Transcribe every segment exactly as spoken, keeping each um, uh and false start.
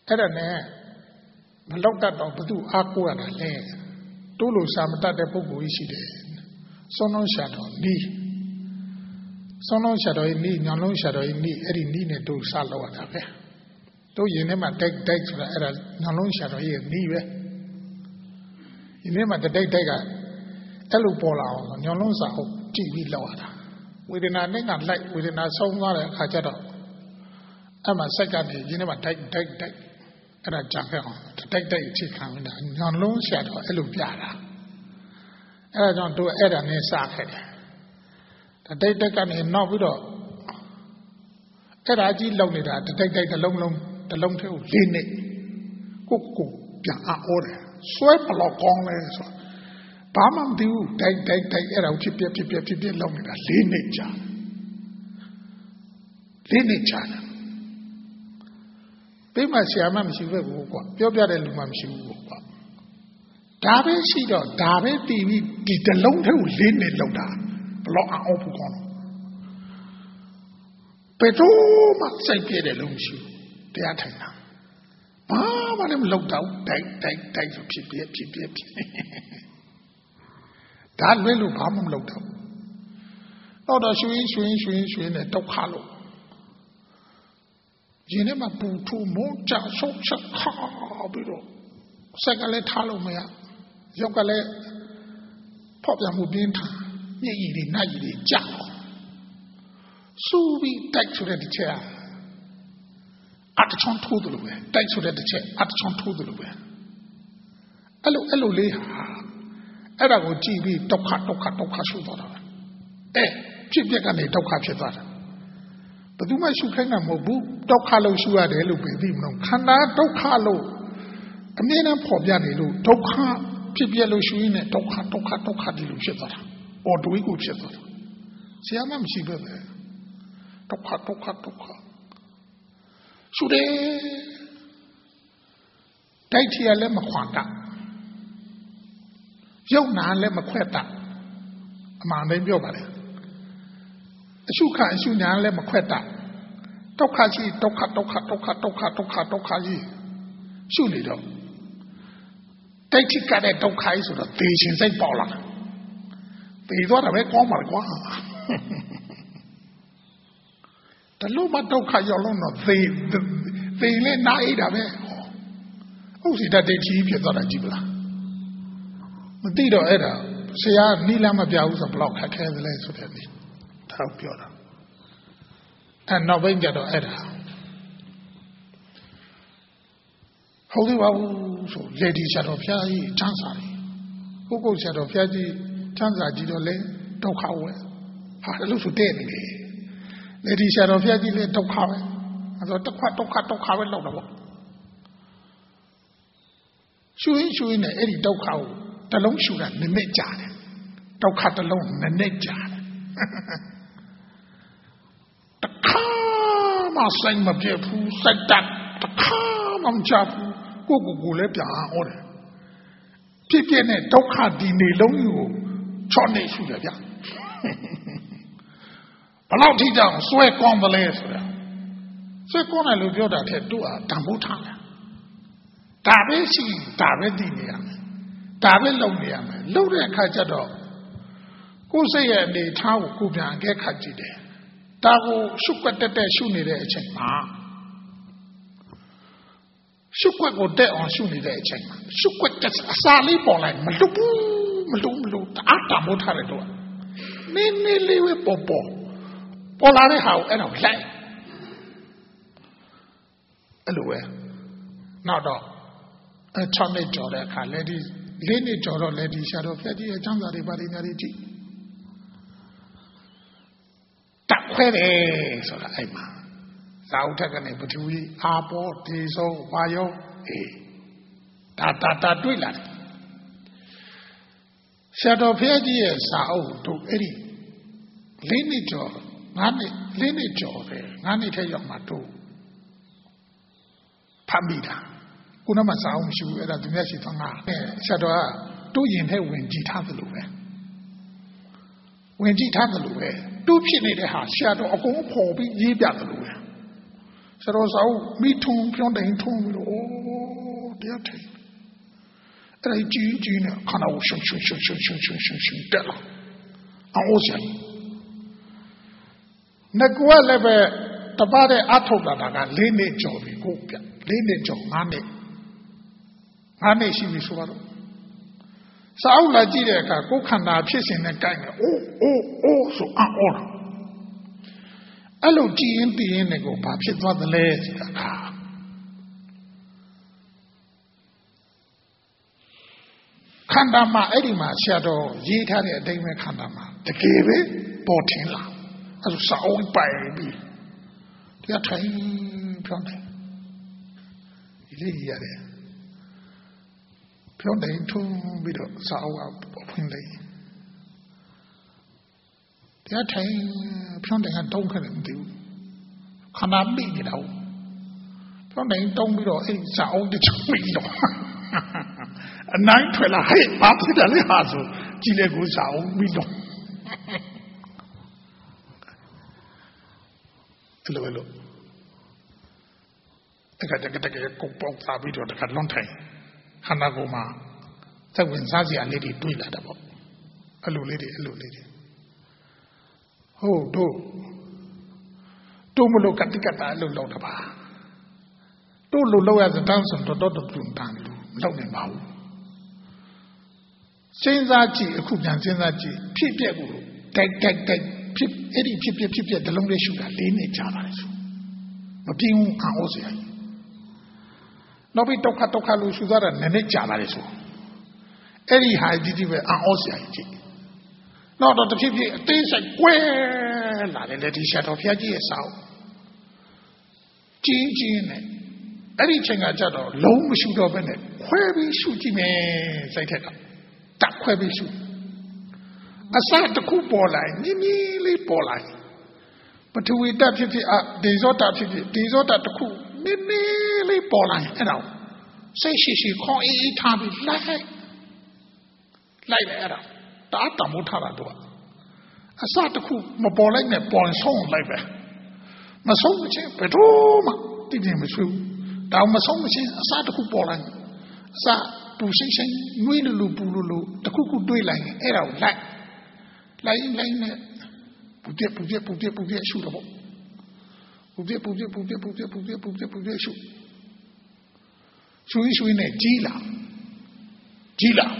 အဲ့ဒါနဲ့မလောက်တတ်တော့ဘသူအားကိုးရတာလဲတို့လိုစာမတတ်တဲ့ပုဂ္ဂိုလ်ကြီးရှိတယ်စွန်းလုံးရှာတော်နီးစွန်းလုံးရှာတော်နီးညောင်လုံးရှာတော်နီးအဲ့ဒီနီးနဲ့တို့စလောက်ရတာပဲတို့ရင်ထဲမှာတိုက်တိုက်ဆိုတာအဲ့ဒါညောင်လုံးရှာတော်ရဲ့နီးပဲရင်ထဲမှာတိုက်တိုက်ကအဲ့လိုပေါ်လာအောင်ညောင်လုံးစာဟုတ်ကြည့်ပြီးလောက်ရတာဝေဒနာနဲ့ကလိုက်ဝေဒနာဆုံးသွားတဲ့အခါကျတော့အဲ့မှာစက်ကနေရင်ထဲမှာတိုက်တိုက်တိုက်အဲ့ဒါကြာခဲ့အောင်တိုက်တိုက်အချိန်ခံနေတာညောင်လုံးရှာတော့အဲ့လိုပြတာအဲ့ဒါကြောင့်တို့အဲ့ဒါနဲ့စခဲ့တယ်တိုက်တိုက်ကနေနောက်ပြီးတော့အဲ့ဒါကြီးလုံနေတာတိုက်တိုက်တစ်လုံးလုံးတစ်လုံးထဲကိုလေးနေကိုကိုပြန်အော်တယ်ဆွဲဘလောက်ကောင်းလဲဆိုဘာမှမသိဘူးတိုက်တိုက်တိုက်အဲ့ဒါဖြစ်ပြဖြစ်ပြဖြစ်ပြလုံနေတာလေးနေကြာလေးနေကြာပြမဆရာမမရှိဘူးကွာပြောပြတဲ့လူမှမရှိဘူးကွာဒါပဲရှိတော့ဒါပဲတည်ပြီးဒီတလုံးထဲကိုလေးနေလောက်တာဘလောက်အောင်ဖို့ကောင်းဘယ်တော့မှစိတ်ပြည့်တယ်လို့မရှိဘူးတရားထိုင်တာဘာမှလည်းမလောက်တော့တိုက်တိုက်တိုက်ဆိုဖြစ်ပြဖြစ်ပြဖြစ်ဒါလွဲလို့ဘာမှမလောက်တော့တော့တော့ရွှင်ရွှင်ရွှင်ရွှင်နဲ့ဒုက္ခလို့ရင်ထဲမှာပူထူမုန်းကြဆုတ်ချက်ခါပြီးတော့စက်ကလည်းထားလို့မရရောက်ကလည်းဖောက်ပြန်မှုပြင်းထန်ညစ်ရည်တွေနှက်ရည်တွေကြောက်စူပြီးတိုက်ဆိုတဲ့တစ်ချက်အတချွန်ထိုးတယ်လို့ပဲတိုက်ဆိုတဲ့တစ်ချက်အတချွန်ထိုးတယ်လို့ပဲအဲ့လိုအဲ့လိုလေးဟာအဲ့ဒါကိုကြည့်ပြီးဒုက္ခဒုက္ခဒုက္ခရှုသွားတာအဲဖြစ်ပြက်ကနေဒုက္ခဖြစ်သွားတာဘယ်သူမှရှုခိုင်းတာမဟုတ်ဘူးဒုက္ခလို့ရှုရတယ်လို့ပဲသိမလို့ခန္ဓာဒုက္ခလို့အမြဲတမ်းပေါ်ပြနေလို့ဒုက္ခဖြစ်ပြက်လို့ရှုရင်းနဲ့ဒုက္ခဒုက္ခဒုက္ခဒီလိုဖြစ်သွားတာအော်တွေးကိုဖြစ်သွားတာဆရာမမရှိပဲပဲဒုက္ခဒုက္ခဒုက္ခရှုတယ်တိုက်ထီရလည်းမခွာတတ်ရုပ်နာလည်းမခွဲတတ်အမှန်တည်းပြောပါလေအရှုခံအရှုညာလည်းမခွဲတတ်ဒုက္ခရှိဒုက္ခဒုက္ခဒုက္ခဒုက္ခဒုက္ခဒုက္ခကြီးရှုနေတော့တိုက်ထိကတဲ့ဒုက္ခကြီးဆိုတော့သေရှင်စိတ်ပေါက်လာသေသွားတာပဲကောင်းပါကွာတလို့မဒုက္ခရောက်လို့တော့သေသေလေနားအိတာပဲဟုတ်စီတတ်တဲ့ကြီးဖြစ်သွားတာကြည့်ပလားမသိတော့အဲ့ဒါဆရာနီးလမ်းမပြဘူးဆိုဘလောက်ခက်ခဲသလဲဆိုတဲ့ဒီထောက်ပြောတာအဲ့နောက်ပိုင်းကျတော့အဲ့ဒါဟုတ်သေးပါဘူးဆိုလေဒီဆရာတော်ဖျားကြီးချမ်းသာတယ်ကိုကိုဆရာတော်ဖျားကြီးချမ်းသာကြည့်တော့လေဒုက္ခဝဲဟာလို့ဆိုတဲ့နေလေလေဒီဆရာတော်ဖျားကြီးလေဒုက္ခပဲအဲ့တော့ဒုက္ခဒုက္ခဒုက္ခပဲလောက်တော့ရှူရင်းရှူရင်းနဲ့အဲ့ဒီဒုက္ခကိုတလုံးရှူတာနည်းနည်းကြာတယ်ဒုက္ခတလုံးနည်းနည်းကြာတယ်တခါမှစိတ်မပြတ်ဘူးစိတ်တက်တခါမှမချဘူးကိုကိုကိုလည်းပြန်အောင်တယ်ဖြစ်ဖြစ်နဲ့ဒုက္ခဒီနေလုံးကိုချောနေရှူတယ်ဗျဘလောက်ထိကြောင်ဆွဲကောင်းတယ်လဲဆိုတာဆွဲကောင်းတယ်လို့ပြောတာတဲ့တို့အားတန်ဖိုးထားတယ်ဒါပဲရှိဒါပဲသိနေရမယ်ဒါပဲလုပ်နေရမယ်လုပ်တဲ့အခါကျတော့ကိုယ်စိတ်ရဲ့အနေထားကိုကိုပြန်အကဲခတ်ကြည့်တယ်ဒါကိုရှုပ်ွက်တက်တက်ရှုနေတဲ့အချိန်မှာရှုပ်ွက်ကိုတက်အောင်ရှုနေတဲ့အချိန်မှာရှုပ်ွက်တက်အစာလေးပေါ်လိုက်မလွတ်ဘူးမလွတ်မလွတ်တအားတမိုးထားတယ်တော့နင်းနေလေးဝဲပေါ်ပေါ်ပေါ်လာတဲ့ဟာကိုအဲ့တော့လိုက်အဲ့လိုပဲနောက်တော့အဲ၆နှစ်ကျော်တဲ့အခါလေဒီလေးနှစ်ကျော်တော့လေဒီဆရာတော်ဖျက်ကြီးရဲ့ကျမ်းစာတွေပါနေညာတွေကြည့်တက်ခွဲတယ်ဆိုတာအဲ့မှာသာဥထက်ကနေပထဝီအာဘောဒေဆုံးဝါယောအေးဒါတာတာတွေ့လာတယ်ဆရာတော်ဖျက်ကြီးရဲ့စာအုပ်တို့အဲ့ဒီလေးနှစ်ကျော်ငါးနှစ်လေးနှစ်ကျော်တယ်ငါးနှစ်ထဲရောက်မှတို့ဖတ်မိတာခုနမှစာအုပ်မရှိဘူးအဲ့ဒါသူမျက်စိသငါဆရာတော်ကတို့ရင်ထဲဝင်ကြည့်ထားသလိုပဲဝင်ကြည့်ထားသလိုပဲတို့ဖြစ်နေတဲ့ဟာဆရာတော်အကုန်ပေါ်ပြီးရေးပြသလိုပဲဆရာတော်စာအုပ်မိထုံဖြောင်းတိုင်ထုံပြီးတော့အိုးတရားထိုင်အဲ့ဒါကြီးကြီးနဲ့ခန္ဓာကိုရှုံရှုံရှုံရှုံရှုံရှုံရှုံရှုံတက်လာအောင်စရာငကွက်လည်းပဲတပတ်တဲ့အထုတ်တာကလေးနှစ်ကျော်ပြီကိုပြလေးနှစ်ကျော်ငါးနှစ်ငါးနှစ်ရှိပြီဆိုတော့စာအုပ်လာကြည့်တဲ့အခါကိုယ်ခန္ဓာဖြစ်စဉ်နဲ့ကိုက်နေအိုးအိုးအိုးဆိုအော်တာအဲ့လိုကြည်ရင်တည်ရင်လည်းကိုဘာဖြစ်သွားသလဲဆိုတာကခန္ဓာမှာအဲ့ဒီမှာဆရာတော်ရေးထားတဲ့အတိုင်းပဲခန္ဓာမှာတကယ်ပဲပေါ်ထင်လာအဲ့ဒါစာအုပ်ပိုင်ပြီးတရားထိုင်ဖြောင်းတယ်ဒီလေးရတယ်ဖြောင်းတယ်ထုံးပြီးတော့စာအုပ်ကဖွင့်လိုက်တရားထိုင်ဖြောင်းတယ်ကတုံးခဲ့တယ်မသိဘူးခန္ဓာမိနေတာဟုတ်ဖြောင်းတယ်တုံးပြီးတော့အဲ့စာအုပ်တစ်ချုပ်ပြီးတော့အနိုင်ထွက်လာဟဲ့ဘာဖြစ်တယ်လဲဟာဆိုကြည့်လေကိုစာအုပ်ပြီးတော့အဲ့လိုလို့တကတကတကကိုပေါက်စားပြီးတော့တကလွန်ထိုင်ခန္ဓာကိုယ်မှာသက်ဝင်စားစရာလေးတွေတွေးလာတယ်ပေါ့အဲ့လိုလေးတွေအဲ့လိုလေးတွေဟုတ်တို့တို့မလို့ကတိကတာလို့လောက်တာပါတို့လို့လောက်ရတဲ့တန်းစွန်တော်တော်တူတန်းလို့မလောက်နိုင်ပါဘူးစဉ်းစားကြည့်အခုပြန်စဉ်းစားကြည့်ဖြစ်ပြက်ကိုတိုက်တိုက်တိုက်ဖြစ်အဲ့ဒီဖြစ်ပြက်ဖြစ်ပြက်တလုံးလေးရှုတာလေးနဲ့ကြာပါလေဆိုမပြင်းဘူးအော်စရာနောက်ပြီးဒုက္ခဒုက္ခလို့ရှုသွားတာနည်းနည်းကြာပါလေဆိုအဲ့ဒီဟာကြီးကြီးပဲအော်စရာကြီးနောက်တော့တစ်ဖြစ်ဖြစ်အသေးစိတ်ကွဲလာတယ်လေဒီရှာတော်ဖျားကြီးရဲ့စာအုပ်ကြီးကြီးနဲ့အဲ့ဒီချိန်ကကြတော့လုံးမရှုတော့ဘဲနဲ့ခွဲပြီးရှုကြည့်မယ်စိတ်ထက်ကတက်ခွဲပြီးရှုအစတစ်ခုပေါ်လာညင်းညင်းလေးပေါ်လာပထဝီဓာတ်ဖြစ်ဖြစ်အဒေဇောဓာတ်ဖြစ်ဖြစ်ဒေဇောဓာတ်တစ်ခုနည်းနည်းလေးပေါ်လာအဲ့တော့စိတ်ရှိရှိခေါင်းအေးအေးထားပြီးလိုက်လိုက်လိုက်အဲ့တော့တာတမိုးထားတာတော့အစတစ်ခုမပေါ်လိုက်နဲ့ပေါ်ဆုံးလိုက်ပဲမဆုံးမချင်းဘယ်တော့မှတည်တည်မဆွေးဘူးတောင်မဆုံးမချင်းအစတစ်ခုပေါ်လာအစပူစိမ့်စိမ့်ငွေလူလူပူလူလူတစ်ခုခုတွေးလိုက်ရင်အဲ့ဒါကိုလိုက်လိုက်လိုက်နဲ့ပူပြပူပြပူပြပူပြရှုတော့ပူပြပူပြပူပြပူပြပူပြပူပြပူပြရှုရှုရှုနဲ့ကြီးလာကြီးလာ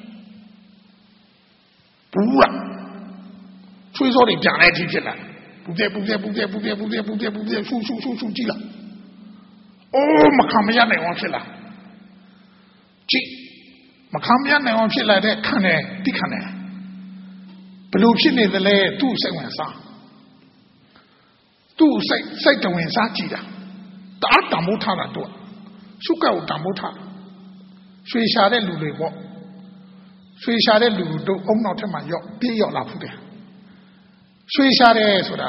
ပူရချွေးစောတွေပြန်လိုက်ကြည့်ဖြစ်လာပူပြပူပြပူပြပူပြပူပြပူပြပူပြရှုရှုရှုရှုကြီးလာအိုးမခံမရနိုင်အောင်ဖြစ်လာကြည့်မခံမရနိုင်အောင်ဖြစ်လာတဲ့ခံတယ်တိခံတယ်ဘလို့ဖြစ်နေသလဲသူ့စိတ်ဝင်စားသူ့စိတ်စိတ်တဝင်စားကြည့်တာတအားတမိုးထားတာတော့ရှုကောက်တမိုးထားရွှေရှာတဲ့လူတွေပေါ့ရွှေရှာတဲ့လူတို့အုံနောက်ထက်မှရောက်ပြေးရောက်လာဖူးတယ်ရွှေရှာတယ်ဆိုတာ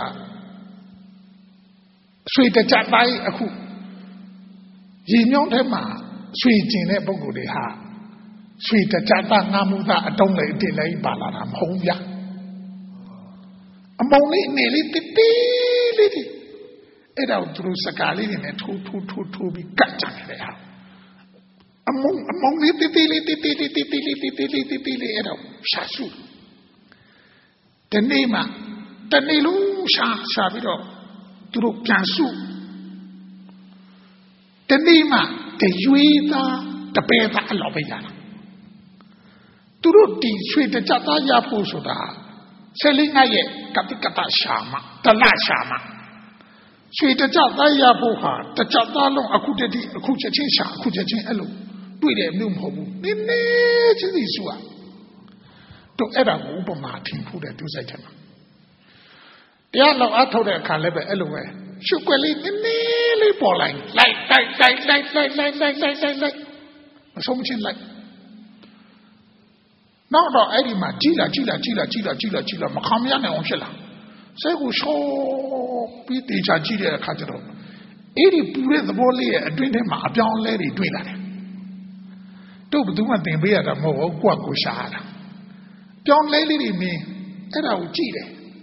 ရွှေတကြတိုင်းအခုရေမြောင်းထဲမှာရွှေကျင်တဲ့ပုံကိုယ်တွေဟာရွှေတကြတာငါမှုသားအတုံးလေးအတင်လေးပါလာတာမဟုတ်ဗျာအမောင်လေးနေလေးတိတိလေးတိအဲ့တော့သူတို့စကားလေးတွေနဲ့ထိုးထိုးထိုးထိုးပြီးကတ်ကြတယ်ဟာအမောင်အမောင်လေးတိတိလေးတိတိလေးတိတိလေးတိတိလေးတိတိလေးအဲ့တော့ရှာစုတနေ့မှတနေ့လုံးရှာရှာပြီးတော့သူတို့ပြန်စုတနေ့မှတရွေးသားတပယ်သားအလောက်ပဲရတာသူတို့ဒီရွှေတကြသားရဖို့ဆိုတာဆယ်လေးငါရဲ့ကတိကတရှာမတလရှာမရွှေတကြသားရဖို့ဟာတကြသားလုံးအခုတည်းအခုချက်ချင်းရှာအခုချက်ချင်းအဲ့လိုတွေ့တယ်မျိုးမဟုတ်ဘူးနည်းနည်းချင်းစီစုอ่ะတို့အဲ့ဒါကိုဥပမာထင်ဖို့တဲ့သူစိတ်ထဲမှာတရားလောက်အထုတ်တဲ့အခါလည်းပဲအဲ့လိုပဲရှုွက်လေးနည်းနည်းလေးပေါ်လိုက်လိုက်လိုက်လိုက်လိုက်လိုက်လိုက်လိုက်လိုက်လိုက်လိုက်မဆုံးမချင်းလိုက်နောက်တော့အဲ့ဒီမှာကြည်လာကြည်လာကြည်လာကြည်လာကြည်လာကြည်လာမခံမရနိုင်အောင်ဖြစ်လာစိတ်ကိုရှော့ပြီးတေချာကြည့်တဲ့အခါကျတော့အဲ့ဒီပူတဲ့သဘောလေးရဲ့အတွင်းထဲမှာအပြောင်းလဲတွေတွေ့လာတယ်တို့ဘယ်သူမှသင်ပေးရတာမဟုတ်ဘူးကိုယ့်ကိုရှာရတာပြောင်းလဲလေးတွေမြင်အဲ့ဒါကိုကြည့်တယ်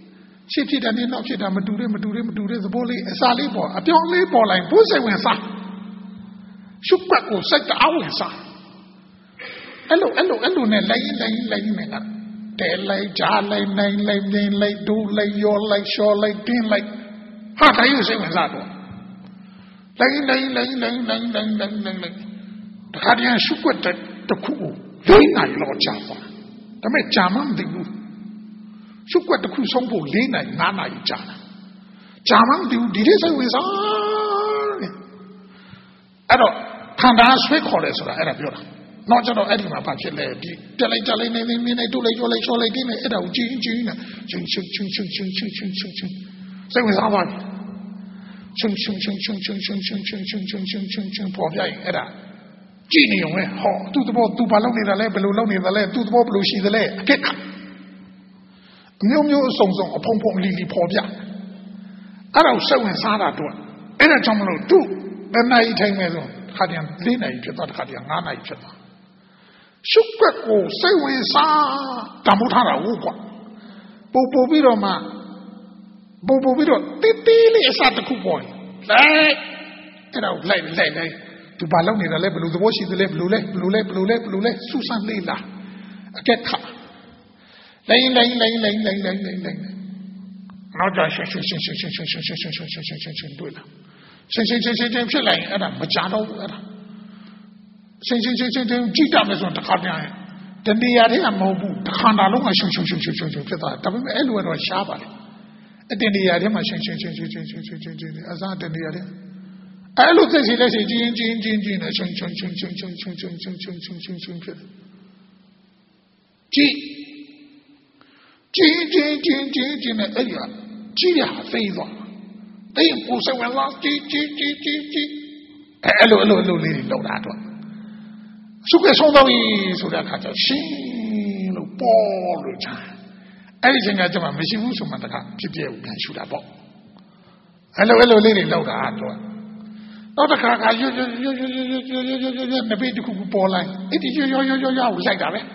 ရှေ့ဖြစ်တဲ့နေ့နောက်ဖြစ်တာမတူတဲ့မတူတဲ့မတူတဲ့သဘောလေးအစာလေးပေါ်အပြောင်းလေးပေါ်လိုက်ဘိုးစိတ်ဝင်စားရှုပ်ကွက်ကိုစိတ်တအားဝင်စားအဲ့လိုအဲ့လိုအဲ့လိုနဲ့လိုက်လိုက်လိုက်နေတာတဲလိုက်ကြားလိုက်နိုင်လိုက်မြင်လိုက်ဒူးလိုက်ရောလိုက်ရှော်လိုက်တင်းလိုက်ဟာတိုင်းစိတ်ဝင်စားတော့လိုက်လိုက်လိုက်လိုက်လိုက်လိုက်လိုက်လိုက်တခါတည်းရှုပ်ကွက်တစ်ခုကိုလေးနိုင်လောက်ကြာသွားဒါပေမဲ့ကြာမှမသိဘူးရှုပ်ကွက်တစ်ခုဆုံးဖို့လေးနိုင်ငါးနိုင်ကြာတာကြာမှမသိဘူးဒီလိုစိတ်ဝင်စားတယ်အဲ့တော့ခန္ဓာဆွဲခေါ်တယ်ဆိုတာအဲ့ဒါပြောတာနောက်ကျတော့အဲ့ဒီမှာဘာဖြစ်လဲဒီတက်လိုက်ကြလိုက်နေနေနေတူလိုက်ကျော်လိုက်ချော်လိုက်တင်းနေအဲ့ဒါကိုကြီးကြီးနေချင်းချင်းချင်းချင်းချင်းချင်းချင်းချင်းချင်းစိတ်ဝင်စားပါချင်းချင်းချင်းချင်းချင်းချင်းချင်းချင်းချင်းချင်းချင်းချင်းချင်းပေါ်ပြရင်အဲ့ဒါကြည့်နေရုံပဲဟောသူ့သဘောသူဘာလုပ်နေတာလဲဘယ်လိုလုပ်နေတာလဲသူ့သဘောဘယ်လိုရှိသလဲအကက်ခအမျိုးမျိုးအစုံစုံအဖုံဖုံလီလီပေါ်ပြအဲ့ဒါကိုစိတ်ဝင်စားတာတော့အဲ့ဒါကြောင့်မလို့သူ့ဘယ်နိုင်ထိုင်မယ်ဆိုခါတည်းလေးနိုင်ဖြစ်သွားတခါတည်းငါးနိုင်ဖြစ်သွားရှုပ်ကွက်ကိုစိတ်ဝင်စားတမှုထားတာဟုတ်ကွာပို့ပို့ပြီးတော့မှပို့ပို့ပြီးတော့တိတိလေးအစားတစ်ခုပေါ်လိုက်အဲ့ဒါကိုလိုက်လိုက်လိုက်သူဘာလုပ်နေတာလဲဘယ်လိုသဘောရှိသလဲဘယ်လိုလဲဘယ်လိုလဲဘယ်လိုလဲဘယ်လိုလဲစူးစမ်းလေးလားအကက်ခလိုက်လိုက်လိုက်လိုက်လိုက်လိုက်လိုက်လိုက်နောက်ကြရှင်းရှင်းရှင်းရှင်းရှင်းရှင်းရှင်းရှင်းရှင်းရှင်းရှင်းရှင်းရှင်းရှင်းတွေ့လားရှင်းရှင်းရှင်းရှင်းရှင်းဖြစ်လိုက်အဲ့ဒါမကြတော့ဘူးအဲ့ဒါရှင်းရှင်းရှင်းရှင်းကြည့်တတ်မယ်ဆိုတော့တစ်ခါပြန်ရင်တဏှာတွေကမဟုတ်ဘူးတစ်ခါတာလုံးကရှင်းရှင်းရှင်းရှင်းရှင်းဖြစ်သွားတယ်ဒါပေမဲ့အဲ့လိုတော့ရှားပါလေအတဏှာတွေမှာရှင်းရှင်းရှင်းရှင်းရှင်းရှင်းရှင်းရှင်းရှင်းအစားတဏှာတွေအဲ့လိုသိစီလက်စီကျင်းကျင်းကျင်းကျင်းနဲ့ရှင်းရှင်းရှင်းရှင်းရှင်းရှင်းရှင်းရှင်းရှင်းရှင်းရှင်းရှင်းဖြစ်တယ်ကြည့်ကျင်းကျင်းကျင်းကျင်းကျင်းနဲ့အဲ့ဒီကကြည့်ရဖေးသွားတိတ်ပူစဝဲလာကြည့်ကြည့်ကြည့်ကြည့်ကြည့်အဲ့လိုအဲ့လိုအဲ့လိုလေးတွေလောက်တာတော့စုကဆုံးတော့ဆိုတဲ့အခါကျရှင်းလို့ပေါ်လို့ချာအဲ့ဒီချိန်ကကျမှမရှိဘူးဆိုမှတခါဖြစ်ပြကိုပြန်ရှူတာပေါ့အဲ့လိုအဲ့လိုလေးတွေလောက်တာတော့တော့တခါခါရွရွရွရွရွရွရွရွရွရွနဘေးတစ်ခုပေါ်လိုက်အဲ့ဒီရွရွရွရွရွကိုလိုက်တာပဲ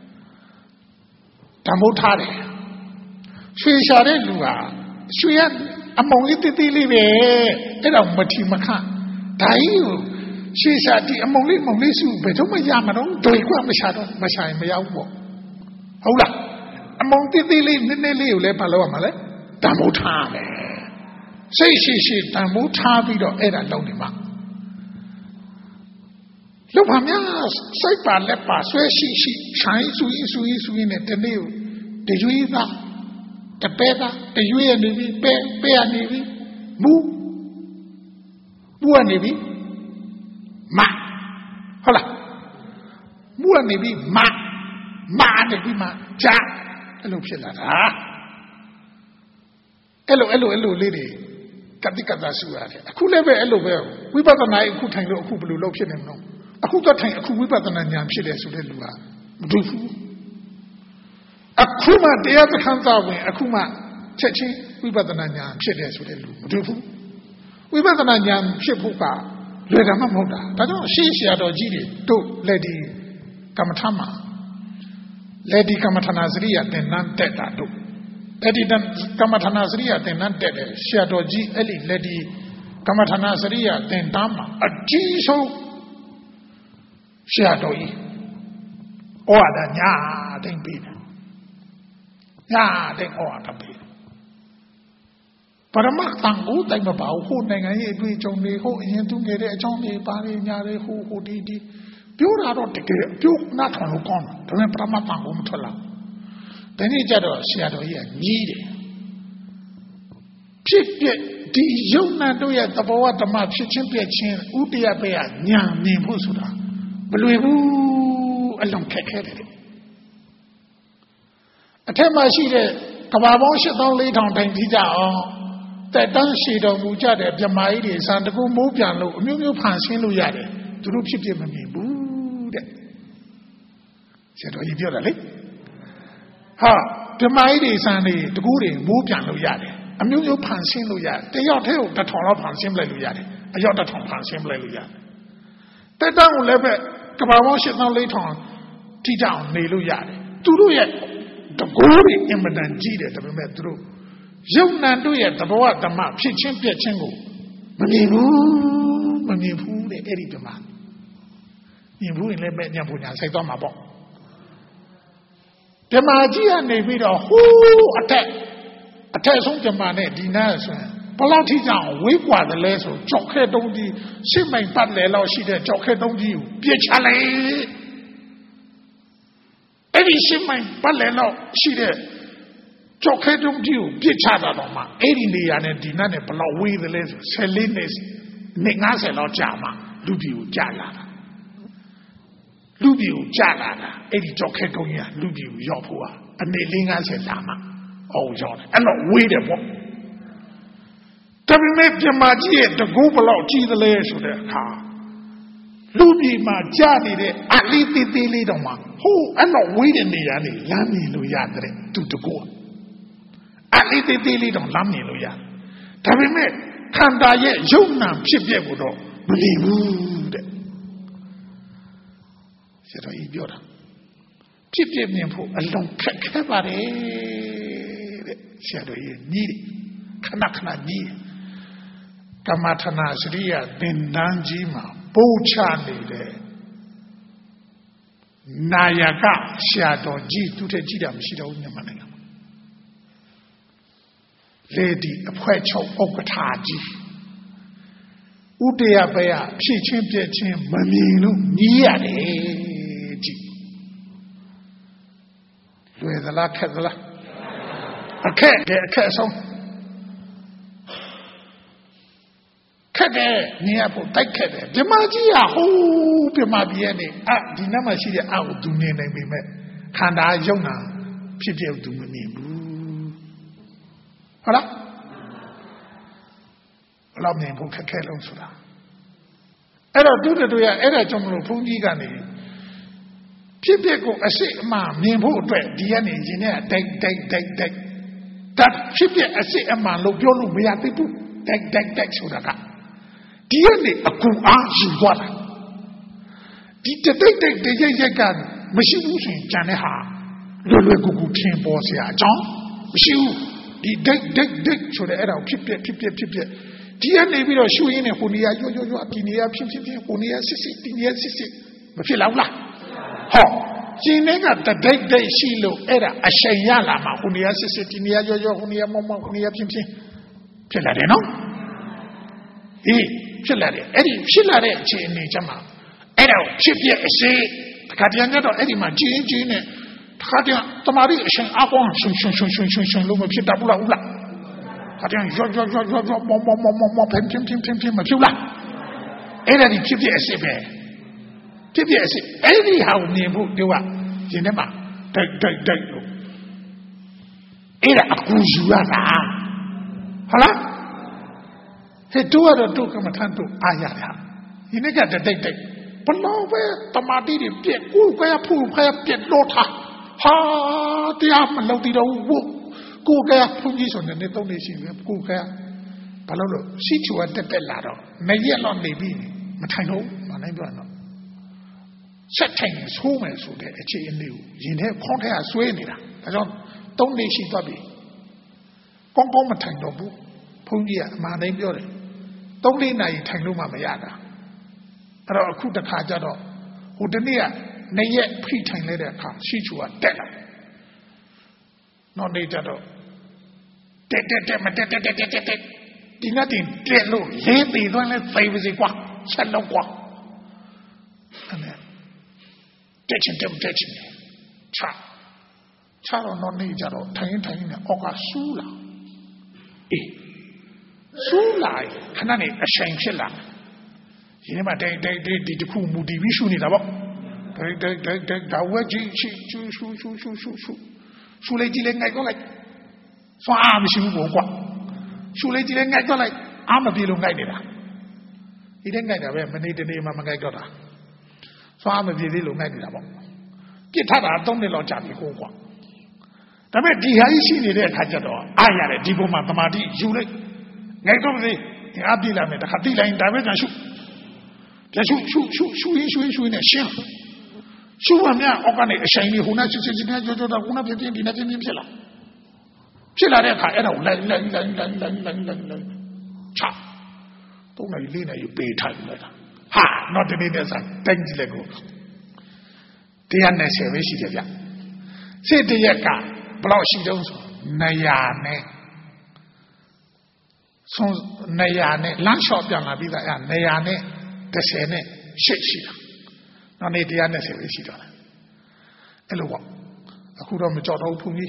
ဓမ္မိုးထားတယ်ရွှေရှာတဲ့လူဟာရွှေရအမုံလေးတိတိလေးပဲအဲ့တော့မထီမခဒါကြီးကိုရှေ့စားဒီအမုံလေးမုံလေးစုဘယ်တော့မှရမှာတော့ဒွေကွမရှာတော့မရှာရင်မရောက်ဘူးပေါ့ဟုတ်လားအမုံတိတိလေးနည်းနည်းလေးကိုလည်းဘာလုပ်ရမှာလဲတန်ဖိုးထားမယ်စိတ်ရှိရှိတန်ဖိုးထားပြီးတော့အဲ့ဒါလုပ်နေမှာလောက်ပါများစိတ်ပါလက်ပါဆွဲရှိရှိခြိုင်းဆူရင်ဆူရင်ဆူရင်နဲ့တနေ့ကိုတရွေးသားတပဲသားတရွေးရနေပြီပဲပဲရနေပြီမူမူရနေပြီမဟုတ်လားမူရနေပြီမမာနေပြီမဂျာအဲ့လိုဖြစ်လာတာအဲ့လိုအဲ့လိုအဲ့လိုလေးတွေကတိကတာစုရတယ်အခုလည်းပဲအဲ့လိုပဲဝိပဿနာအခုထိုင်လို့အခုဘယ်လိုလုပ်ဖြစ်နေမလို့အခုတော့ထိုင်အခုဝိပဿနာဉာဏ်ဖြစ်တယ်ဆိုတဲ့လူကမတွေ့ဘူးအခုမှတရားသခန်းသာဝင်အခုမှချက်ချင်းဝိပဿနာဉာဏ်ဖြစ်တယ်ဆိုတဲ့လူမတွေ့ဘူးဝိပဿနာဉာဏ်ဖြစ်ဖို့ကလွယ်တာမှမဟုတ်တာဒါကြောင့်ရှေးဆရာတော်ကြီးတွေတို့လက်ဒီကမ္မထမှာလက်ဒီကမ္မထနာစရိယသင်္นานတက်တာတို့လက်ဒီကမ္မထနာစရိယသင်္นานတက်တယ်ဆရာတော်ကြီးအဲ့ဒီလက်ဒီကမ္မထနာစရိယသင်္นานမှာအကြီးဆုံးဆရာတော်ကြီးဩဝါဒညာတိတ်ပြီးတယ်ညာတိတ်ဩဝါဒပြီးပရမတ်တန်ကိုတိုင်မပါဘူးဟိုနိုင်ငံရေးအတွေ့အကြုံတွေဟိုအရင်သူငယ်တဲ့အကြောင်းတွေပါနေညာတွေဟိုဟိုဒီဒီပြောတာတော့တကယ်ပြောနားထောင်လို့ကောင်းတယ်ဒါပေမဲ့ပရမတ်တန်ကိုမထွက်လာဒီနေ့ကျတော့ဆရာတော်ကြီးကညီးတယ်ဖြစ်ပြဒီယုံနာတို့ရဲ့သဘောဝဓမ္မဖြစ်ချင်းပြည့်ချင်းဥတရပဲညာမြင်ဖို့ဆိုတာမလွယ်ဘူးအလုံးခက်ခဲတယ်အထက်မှာရှိတဲ့ကဘာပေါင်းရှစ်သောင်းလေးထောင်တိုင်ကြည့်ကြအောင်တက်တန်းရှည်တော်မူကြတဲ့မြမကြီးတွေစံတကူမိုးပြန်လို့အမျိုးမျိုးဖန်ဆင်းလို့ရတယ်သူတို့ဖြစ်ဖြစ်မမြင်ဘူးတဲ့ဆရာတော်ကြီးပြောတာလေဟာမြမကြီးတွေစံတွေတကူတွေမိုးပြန်လို့ရတယ်အမျိုးမျိုးဖန်ဆင်းလို့ရတယ်တယောက်တည်းကိုတစ်ထောင်လောက်ဖန်ဆင်းလိုက်လို့ရတယ်အယောက်တစ်ထောင်ဖန်ဆင်းလိုက်လို့ရတယ်တက်တန်းကိုလည်းပဲကဘာပေါင်းရှစ်သောင်းလေးထောင်ထိကြအောင်နေလို့ရတယ်သူတို့ရဲ့တကူတွေအင်မတန်ကြီးတယ်ဒါပေမဲ့သူတို့ရုပ်နာတို့ရဲ့သဘောဓမ္မဖြစ်ချင်းပြက်ချင်းကိုမမြင်ဘူးမမြင်ဘူးတဲ့အဲ့ဒီဓမ္မမြင်ဘူးရင်လည်းမဲ့ညံပူညာဆိုင်သွားမှာပေါ့ဓမ္မကြီးကနေပြီးတော့ဟိုးအထက်အထက်ဆုံးဓမ္မနဲ့ဒီနာဆိုရင်ဘယ်လောက်ထိကြောင်ဝေးกว่าတယ်လဲဆိုကြောက်ခဲတုံးကြီးရှစ်မိုင်ပတ်လေလောက်ရှိတဲ့ကြောက်ခဲတုံးကြီးကိုပြစ်ချလိုက်အဲ့ဒီရှစ်မိုင်ပတ်လေလောက်ရှိတဲ့ကြောက်ခဲတုံးကြီးကိုပြစ်ချတာတော့မှအဲ့ဒီနေရာနဲ့ဒီနာနဲ့ဘယ်လောက်ဝေးတယ်လဲဆိုဆယ်လေးနှစ်နှစ်ငါးဆယ်လောက်ကြာမှလူပြည်ကိုကြာလာတာလူပြည်ကိုကြာလာတာအဲ့ဒီကြောက်ခဲတုံးကြီးကလူပြည်ကိုရောက်ဖို့ဟာအနေလေးငါးဆယ်လာမှအောင်ရောက်တယ်အဲ့တော့ဝေးတယ်ပေါ့တပည့်မဲ့ပြမကြီးရဲ့တကူဘလောက်ကြီးသလဲဆိုတဲ့အခါလူပြည်မှာကြာနေတဲ့အလေးသေးသေးလေးတော့မှဟိုးအဲ့တော့ဝေးတဲ့နေရာနေလမ်းမြင်လို့ရတယ်သူတကူအလေးသေးသေးလေးတော့လမ်းမြင်လို့ရတယ်ဒါပေမဲ့ခန္ဓာရဲ့ယုံနာဖြစ်ပျက်ကိုတော့မမြင်ဘူးတဲ့ဆရာတော်ကြီးပြောတာဖြစ်ပျက်မြင်ဖို့အလုံးခက်ခဲပါတယ်တဲ့ဆရာတော်ကြီးညီးတယ်ခဏခဏညီးကမ္မထနာစရိယသင်္นานကြီးမှာပို့ချနေတဲ့နာယကဆရာတော်ကြီးသူထက်ကြီးတာမရှိတော့ဘူးမြန်မာနိုင်ငံမှာလေဒီအဖွဲ့ချုပ်ဥက္ကဋ္ဌကြီးဥတရဘယဖြစ်ချင်းပြည့်ချင်းမမြင်လို့ညီးရတယ်ကြည့်လွယ်သလားခက်သလားအခက်တဲ့အခက်ဆုံးခက်တယ်မြင်ရဖို့တိုက်ခက်တယ်ဓမ္မကြီးကဟိုးပြမပြည့်နေအဒီနမှာရှိတဲ့အကိုသူနေနိုင်ပေမဲ့ခန္ဓာယုံနာဖြစ်ဖြစ်သူမမြင်ဘူးဟုတ်လားဘလောက်မြင်ဖို့ခက်ခဲလုံးဆိုတာအဲ့တော့တူတူရအဲ့ဒါကြောင့်မလို့ဘုန်းကြီးကနေဖြစ်ဖြစ်ကိုအစစ်အမှန်မြင်ဖို့အတွက်ဒီကနေရင်ထဲတိုက်တိုက်တိုက်တိုက်တတ်ဖြစ်ဖြစ်အစစ်အမှန်လို့ပြောလို့မရသေးဘူးတိုက်တိုက်တိုက်ဆိုတာကဒီကနေအကူအားယူသွားတာဒီတိုက်တိုက်တိုက်ရိုက်ရိုက်ကမရှိဘူးဆိုရင်ကြံတဲ့ဟာလွယ်လွယ်ကူကူထင်ပေါ်စရာအကြောင်းမရှိဘူးဒီတိုက်တိုက်တိုက်ဆိုတဲ့အဲ့ဒါဖြစ်ဖြစ်ဖြစ်ဖြစ်ဖြစ်ဖြစ်ဒီကနေပြီးတော့ရှူရင်းနဲ့ဟိုနေရာရွရွရွဒီနေရာဖြစ်ဖြစ်ဖြစ်ဟိုနေရာစစ်စစ်ဒီနေရာစစ်စစ်မဖြစ်လောက်လားဟောရှင်နေကတဒိတ်ဒိတ်ရှိလို့အဲ့ဒါအရှိန်ရလာမှာဟိုနေရာစစ်စစ်ဒီနေရာရွရွဟိုနေရာမောမောဟိုနေရာဖြစ်ဖြစ်ဖြစ်လာတယ်နော်အေးဖြစ်လာတယ်အဲ့ဒီဖြစ်လာတဲ့အခြေအနေချက်မှာအဲ့ဒါဖြစ်ပြအစေတခါတည်းကတော့အဲ့ဒီမှာကျင်းကျင်းနဲ့တခါတည်းတမာရီအရှင်အပေါင်းရှင်ရှင်ရှင်ရှင်ရှင်ရှင်လို့မဖြစ်တတ်ဘူးလားဟုတ်လားခါတည်းရောရောရောရောရောမောမောမောမောမောဖင်ဖင်ဖင်ဖင်ဖင်မဖြစ်လားအဲ့ဒါဒီဖြစ်ပြအစေပဲဖြစ်ပြအစေအဲ့ဒီဟာကိုမြင်ဖို့တို့ကရှင်ထဲမှာတိုက်တိုက်တိုက်လို့အဲ့ဒါအကူယူရတာဟုတ်လားဟဲ့တို့ကတော့တို့ကမထမ်းတို့အားရတယ်ဒီနေ့ကတိုက်တိုက်ဘလို့ပဲတမာတိတွေပြက်ကိုကရဖူဖဲပြက်လို့ထားဟာတရားမလုပ်တည်တော့ဘူးကိုကဘုန်းကြီးဆိုနေနေသုံးနေရှိပြီကိုကဘာလို့လို့ရှိချူကတက်တက်လာတော့မရက်တော့နေပြီမထိုင်တော့မနိုင်တော့တော့ဆက်ထိုင်ဆိုးမယ်ဆိုတဲ့အခြေအနေကိုရင်ထဲခေါင်းထဲကဆွဲနေတာဒါကြောင့်သုံးနေရှိသွားပြီကောင်းကောင်းမထိုင်တော့ဘူးဘုန်းကြီးကအမှန်တိုင်းပြောတယ်သုံးလေးနာရီထိုင်လို့မှမရတာအဲ့တော့အခုတစ်ခါကျတော့ဟိုတနေ့ကနေရက်ဖိထိုင်လိုက်တဲ့အခါရှိချူကတက်လာနောက်နေ့ကျတော့တက်တက်တက်မတက်တက်တက်တက်တက်ဒီနေ့တင်တက်လို့လေးပေသွန်းလဲသိပါစေကွာဆက်တော့ကွာအဲ့ဒါတက်ချင်တက်တက်ချင်ချာချာတော့နောက်နေ့ကျတော့ထိုင်ထိုင်နေအောက်ကဆူးလာအေးဆူးလာခဏနေအချိန်ဖြစ်လာဒီနေ့မှတိတ်တိတ်တိတ်ဒီတခုမူတည်ပြီးရှူနေတာပေါ့တိတ်တိတ်တိတ်တိတ်ဒါဝဲကြီးရှူရှူရှူရှူရှူရှူရှူရှူလိုက်ကြည့်လိုက်ငိုက်တော့လိုက်စွာအားမရှိဘူးပေါ့ကွာရှူလိုက်ကြည့်လိုက်ငိုက်တော့လိုက်အားမပြေလို့ငိုက်နေတာဒီတဲ့ငိုက်တာပဲမနေတနေ့မှမငိုက်တော့တာစွာအားမပြေသေးလို့ငိုက်နေတာပေါ့ပြစ်ထတာသုံးနှစ်လောက်ကြာပြီဟိုကွာဒါပေမဲ့ဒီဟာကြီးရှိနေတဲ့အခါကျတော့အားရတယ်ဒီပုံမှာတမာတိယူလိုက်ငိုက်တော့သေးအားပြေလာမယ်တခါတိလိုက်ဒါပဲကြာရှူကြာရှူရှူရှူရှူရှူရှူနေရှင်းရှူရမြအောက်ကနေအချိန်လေးဟိုနာချစ်ချစ်နဲ့ကြောကြောတာဟိုနာပြင်းပြင်းဒီနာပြင်းပြင်းဖြစ်လာဖြစ်လာတဲ့အခါအဲ့ဒါကိုလိုက်လိုက်လိုက်လိုက်လိုက်လိုက်လိုက်လိုက်ချသုံးနိုင်လေးနိုင်ပေးထိုင်လိုက်တာဟာတော့ဒီနေ့နဲ့ဆိုင်တိုင်းကြည့်လိုက်ကိုတရားနဲ့ဆယ်ပဲရှိတယ်ဗျစိတ်တရက်ကဘယ်လောက်ရှိတုံးဆိုနေရာနဲ့ဆုံးနေရာနဲ့လမ်းလျှော့ပြန်လာပြီးသားအဲ့နေရာနဲ့တစ်ဆယ်နဲ့ရှစ်ရှိတာနောက်နေ့တရားနဲ့ဆယ်ပဲရှိတော့တယ်အဲ့လိုပေါ့အခုတော့မကြောက်တော့ဘူးဘုန်းကြီး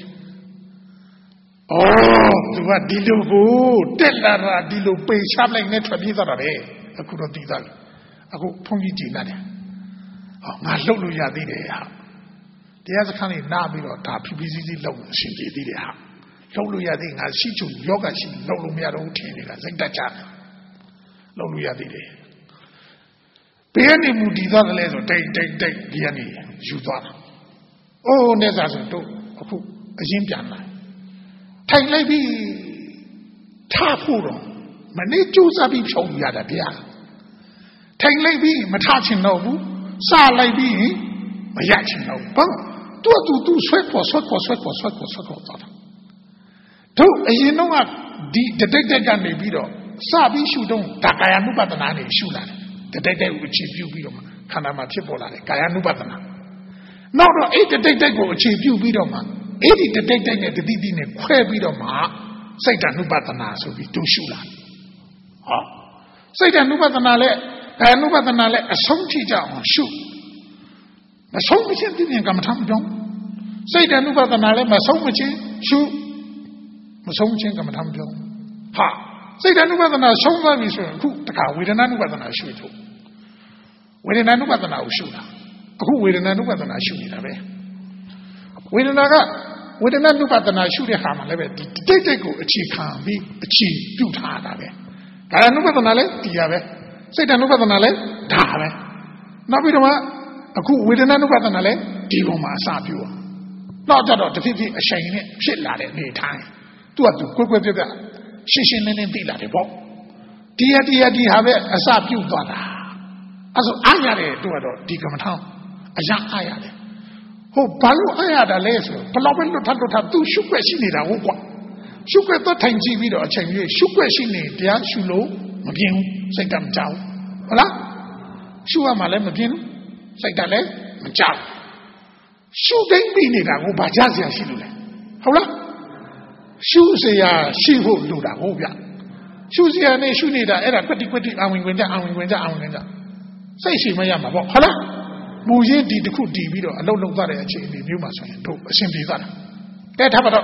အော်သူကဒီလိုကိုတက်လာတာဒီလိုပိန်ချလိုက်နဲ့ထွက်ပြေးသွားတာပဲအခုတော့သိသားပြီအခုဘုန်းကြီးကြည်နေတယ်ဟောငါလှုပ်လို့ရသေးတယ်ဟာတရားစခန်းလေးနားပြီးတော့ဒါဖြူဖြူစည်းစည်းလှုပ်အရှင်ပြေးသေးတယ်ဟာလှုပ်လို့ရသေးငါရှိချုံယောဂရှိလှုပ်လို့မရတော့ဘူးထင်နေတာစိတ်တက်ချလှုပ်လို့ရသေးတယ်ဘယ်ကနေမူတည်သွားတယ်လဲဆိုတိတ်တိတ်တိတ်ဒီကနေယူသွားတာအိုးနဲ့စားဆိုတော့အခုအရင်ပြန်လာထိုင်လိုက်ပြီးထားဖို့တော့မနေ့ကြိုးစားပြီးဖြုံရတာတရားထိုင်လိုက်ပြီးမထားချင်တော့ဘူးစလိုက်ပြီးမရချင်တော့ဘူးဘာတူတူတူဆွဲပေါ်ဆွဲပေါ်ဆွဲပေါ်ဆွဲပေါ်ဆွဲပေါ်သွားတာတို့အရင်တော့ကဒီတတိတ်တက်ကနေပြီးတော့စပြီးရှုတော့ဒါကာယ ानु ပဒနာနေရှုလာတယ်တတိတ်တက်ကိုအခြေပြုပြီးတော့ခန္ဓာမှာဖြစ်ပေါ်လာတယ်ကာယ ानु ပဒနာနောက်တော့အဲ့တတိတ်တက်ကိုအခြေပြုပြီးတော့မှအဲ့ဒီတတိတ်တက်နဲ့တတိတိနဲ့ခွဲပြီးတော့မှစိတ်တ ानु ပဒနာဆိုပြီးတူရှုလာဟောစိတ်တ ानु ပဒနာလဲကာယ ानु ပဒနာလဲအဆုံးထိကြအောင်ရှုမဆုံးမချင်းပြင်းကမ္မထမ်းကြောင်းစိတ်တ ानु ပဒနာလဲမဆုံးမချင်းရှုမဆုံးချင်းကမ္မထမ်းကြောင်းဟာစိတ်တ ानु ပဒနာဆုံးသွားပြီဆိုရင်အခုတခါဝေဒနာ ानु ပဒနာရှုဖို့ဝေဒနာ ानु ပဒနာကိုရှုတာအခုဝေဒနာ ानु ပဒနာရှုနေတာပဲဝေဒနာကဝေဒနာ ानु ပဒနာရှုတဲ့ခါမှာလည်းပဲဒီတိတ်တိတ်ကိုအခြေခံပြီးအခြေပြုထားတာပဲကာယ ानु ပဒနာလည်းဒီရပဲစိတ်တ ानु ပဒနာလည်းဒါပဲနောက်ပြီးတော့မှအခုဝေဒနာ ानु ပဒနာလည်းဒီပုံမှာအစပြုအောင်နောက်ကြတော့တစ်ဖြစ်ဖြစ်အချိန်နဲ့ဖြစ်လာတဲ့အနေထားသူကသူကွယ်ကွယ်ပြပြရှင်းရှင်းလင်းလင်းသိလာတယ်ပေါ့ဒီရဒီရဒီဟာပဲအစပြုသွားတာအဲဆိုအားရတယ်သူကတော့ဒီကမ္မထောင်းအရာအားရတယ်ဟုတ်ဘာလို့အားရတာလဲဆိုဘလောက်ပဲလွတ်ထလွတ်ထသူရှုွက်ရှိနေတာဟုတ်ကွာရှုွက်တော့ထိုင်ကြည့်ပြီးတော့အချိန်ကြီးရှုွက်ရှိနေတရားရှုလို့မပြင်းဘူးစိတ်ကမကြောက်ဟုတ်လားရှုရမှလည်းမပြင်းဘူးစိတ်ကလည်းမကြောက်ရှုသိမ့်ပြီးနေတာကိုဘာကြစရာရှိလို့လဲဟုတ်လားရှုเสียရှိဖို့လိုတာဟုတ်ဗျရှုเสียနဲ့ရှုနေတာအဲ့ဒါကွတိကွတိအဝင်ဝင်ကြအဝင်ဝင်ကြအဝင်ဝင်ကြစိတ်ရှိမရမှာပေါ့ဟုတ်လားမူရင်းဒီတစ်ခုတည်ပြီးတော့အလုံးလုံးသွားတဲ့အခြေအနေမျိုးမှာဆိုရင်တို့အဆင်ပြေသွားတာကဲထားပါတော့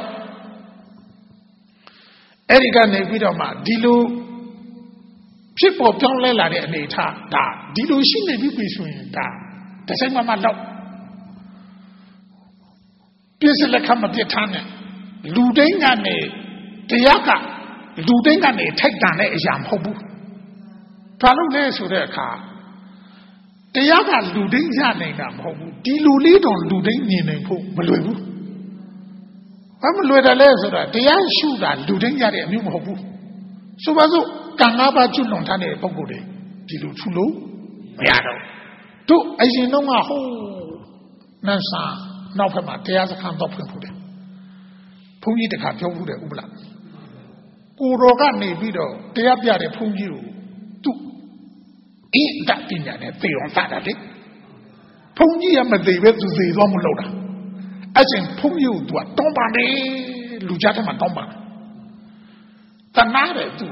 အဲ့ဒီကနေပြီးတော့မှဒီလိုဖြစ်ပေါ်ပြောင်းလဲလာတဲ့အနေအထားဒါဒီလိုရှိနေပြီဆိုရင်ဒါတစ်စိမ့်မှမတော့ပြည့်စလက်ခမပြစ်ထားနဲ့လူတိုင်းကနေတရားကလူတိုင်းကနေထိုက်တန်တဲ့အရာမဟုတ်ဘူးဘာလို့လဲဆိုတဲ့အခါတရားကလူတိုင်းရနိုင်တာမဟုတ်ဘူးဒီလူလေးတော့လူတိုင်းမြင်နိုင်ဖို့မလွယ်ဘူးဘာမလွယ်တယ်လဲဆိုတာတရားရှုတာလူတိုင်းရတဲ့အမျိုးမဟုတ်ဘူးဆိုပါစို့ကံငါးပါးကျွလွန်ထားတဲ့ပုဂ္ဂိုလ်တွေဒီလိုထူလို့မရတော့တို့အရင်တော့ကဟိုးနန်းစာနောက်ဖက်မှာတရားစခန်းတော့ဖွင့်ဖို့တယ်ဘုန်းကြီးတခါပြောဘူးတယ်ဥပလားကိုတော်ကနေပြီးတော့တရားပြတဲ့ဘုန်းကြီးကိုသူအင်းတပညာနဲ့သေအောင်သတ်တာလေဘုန်းကြီးကမသေးပဲသူသေသွားမလို့တာအဲ့ချိန်ဘုန်းကြီးကသူကတောင်းပါနေလူကြားထဲမှာတောင်းပါတနာတယ်သူ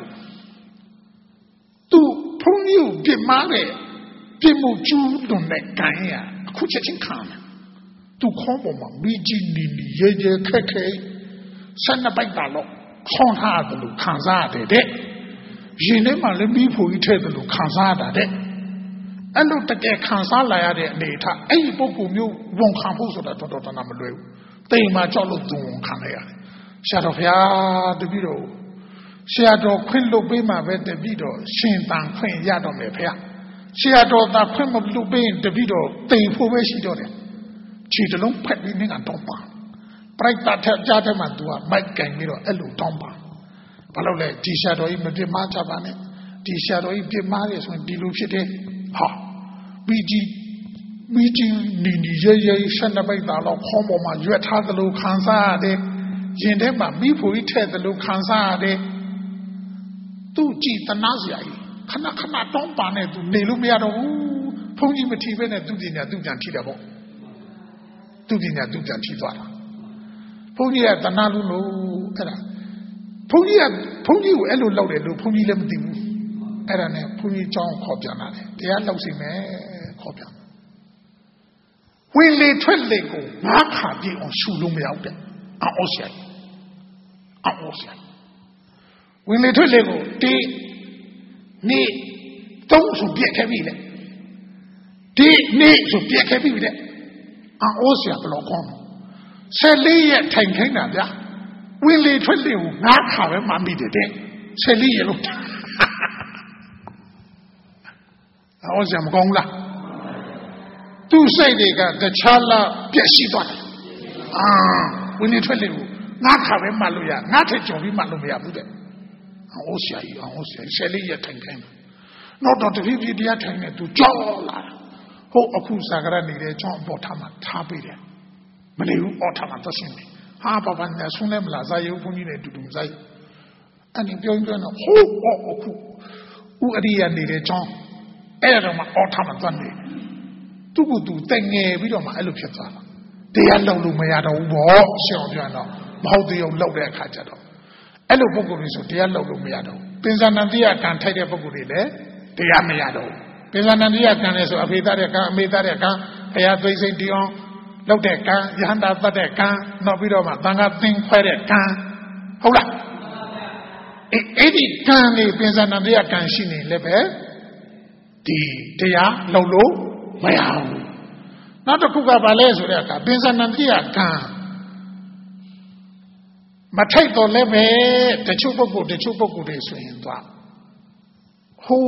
သူဘုန်းကြီးကိုပြစ်မှားတယ်ပြစ်မှုကျူးလွန်တဲ့ကံရအခုချက်ချင်းခံတယ်သူခေါင်းပေါ်မှာမိကြီးနီနီရဲရဲခက်ခဲဆက်နှစ်ပိုက်တာတော့ခေါင်းထားတယ်လို့ခံစားရတယ်တဲ့ရင်ထဲမှာလည်းမိဖို့ကြီးထည့်တယ်လို့ခံစားရတာတဲ့အဲ့လိုတကယ်ခံစားလာရတဲ့အနေထားအဲ့ဒီပုဂ္ဂိုလ်မျိုးဝန်ခံဖို့ဆိုတာတော်တော်တနာမလွယ်ဘူးတိမ်မှာကြောက်လို့သူဝန်ခံလိုက်ရတယ်ဆရာတော်ဘုရားတပည့်တော်ဆရာတော်ခွင့်လုပ်ပေးမှပဲတပည့်တော်ရှင်တန်ခွင့်ရတော့မယ်ဘုရားဆရာတော်သာခွင့်မလုပ်ပေးရင်တပည့်တော်တိမ်ဖို့ပဲရှိတော့တယ်ခြေတလုံးဖက်ပြီးနေကတော့ပါပြိုက်တာထက်ကြားထဲမှာသူကမိုက်ကင်ပြီးတော့အဲ့လိုတောင်းပါဘာလို့လဲဒီဆရာတော်ကြီးမပြစ်မှားကြပါနဲ့ဒီဆရာတော်ကြီးပြစ်မှားတယ်ဆိုရင်ဒီလိုဖြစ်တယ်ဟာမိကြီးမိကြီးနီနီရဲရဲဆက်နှစ်ပိတ်တာတော့ခေါင်းပေါ်မှာရွက်ထားသလိုခံစားရတယ်ရင်ထဲမှာမိဖို့ကြီးထဲတယ်လို့ခံစားရတယ်သူကြည်တနာစရာကြီးခဏခဏတောင်းပါနဲ့သူနေလို့မရတော့ဘူးဘုန်းကြီးမထီပဲနဲ့သူပညာသူကြံထီတယ်ပေါ့သူပညာသူကြံထီသွားတာဘုန်းကြီးကတနာလို့လို့အဲ့ဒါဘုန်းကြီးကဘုန်းကြီးကိုအဲ့လိုလောက်တယ်လို့ဘုန်းကြီးလည်းမသိဘူးအဲ့ဒါနဲ့ဘုန်းကြီးကြောင်းခေါ်ပြန်လာတယ်တရားလောက်စီမယ်ခေါ်ပြန်ဝင်လေထွက်လေကိုငါခါပြည့်အောင်ရှူလို့မရဘူးတဲ့အော်ဆိုင်အော်ဆိုင်ဝင်လေထွက်လေကိုတေးနေတုံးဆိုပြက်ခဲ့ပြီလေဒီနေဆိုပြက်ခဲ့ပြီတဲ့အော်ဆိုင်ဘလို့ကောင်းဆယ်လေးရက်ထိုင်ခိုင်းတာဗျာဝင်လေထွက်လေကိုငါခါပဲမှမိတယ်တဲ့ဆယ်လေးရက်လို့အော်ဆိုင်မကောင်းလားသူ့စိတ်တွေကတခြားလားပြက်ရှိသွားတယ်အာဝင်လေထွက်လေကိုငါခါပဲမှလို့ရငါထက်ကြော်ပြီးမှလို့မရဘူးတဲ့အော်ဆရာကြီးအော်ဆရာဆယ်လေးရက်ထိုင်ခိုင်းတယ်နောက်တော့တဖြည်းဖြည်းတရားထိုင်နေသူကြောက်လာဟုတ်အခုစာကရနေတဲ့ကြောင်းအပေါ်ထားမှထားပေးတယ်မနေဘူးအော်ထားမှသရှင်းတယ်ဟာဘာဘာနဲ့ဆွန်းလဲမလားဇာယုဘုန်းကြီးနဲ့တူတူဇာယအဲ့ဒီပြောပြောတော့ဟုတ်အော်အခုဥအရိယနေတဲ့ကြောင်းအဲ့တော့မှအော်ထားမှသွားနေသူ့ကိုသူတက်ငယ်ပြီးတော့မှအဲ့လိုဖြစ်သွားတာတရားလောက်လို့မရတော့ဘူးပေါ့ရှောင်းပြန်တော့မဟုတ်တရားလောက်တဲ့အခါကျတော့အဲ့လိုပုဂ္ဂိုလ်တွေဆိုတရားလောက်လို့မရတော့ဘူးပင်စဏတိယကံထိုက်တဲ့ပုဂ္ဂိုလ်တွေလည်းတရားမရတော့ဘူးပင်စဏတိယကံလည်းဆိုအဖေသားတဲ့ကံအမေသားတဲ့ကံဘုရားသိစိတ်တီအောင်လောက်တဲ့ကံယဟန္တာတတ်တဲ့ကံနောက်ပြီးတော့မှသံဃာသင်ခွဲတဲ့ကံဟုတ်လားအဲ့အဲ့ဒီကံလေးပင်စဏတိယကံရှိနေလည်းပဲဒီတရားလောက်လို့မရဘူးနောက်တစ်ခုကဘာလဲဆိုတဲ့အခါပင်စဏတိယကံမထိုက်တော့လည်းပဲတချို့ပုဂ္ဂိုလ်တချို့ပုဂ္ဂိုလ်တွေဆိုရင်သွားဟို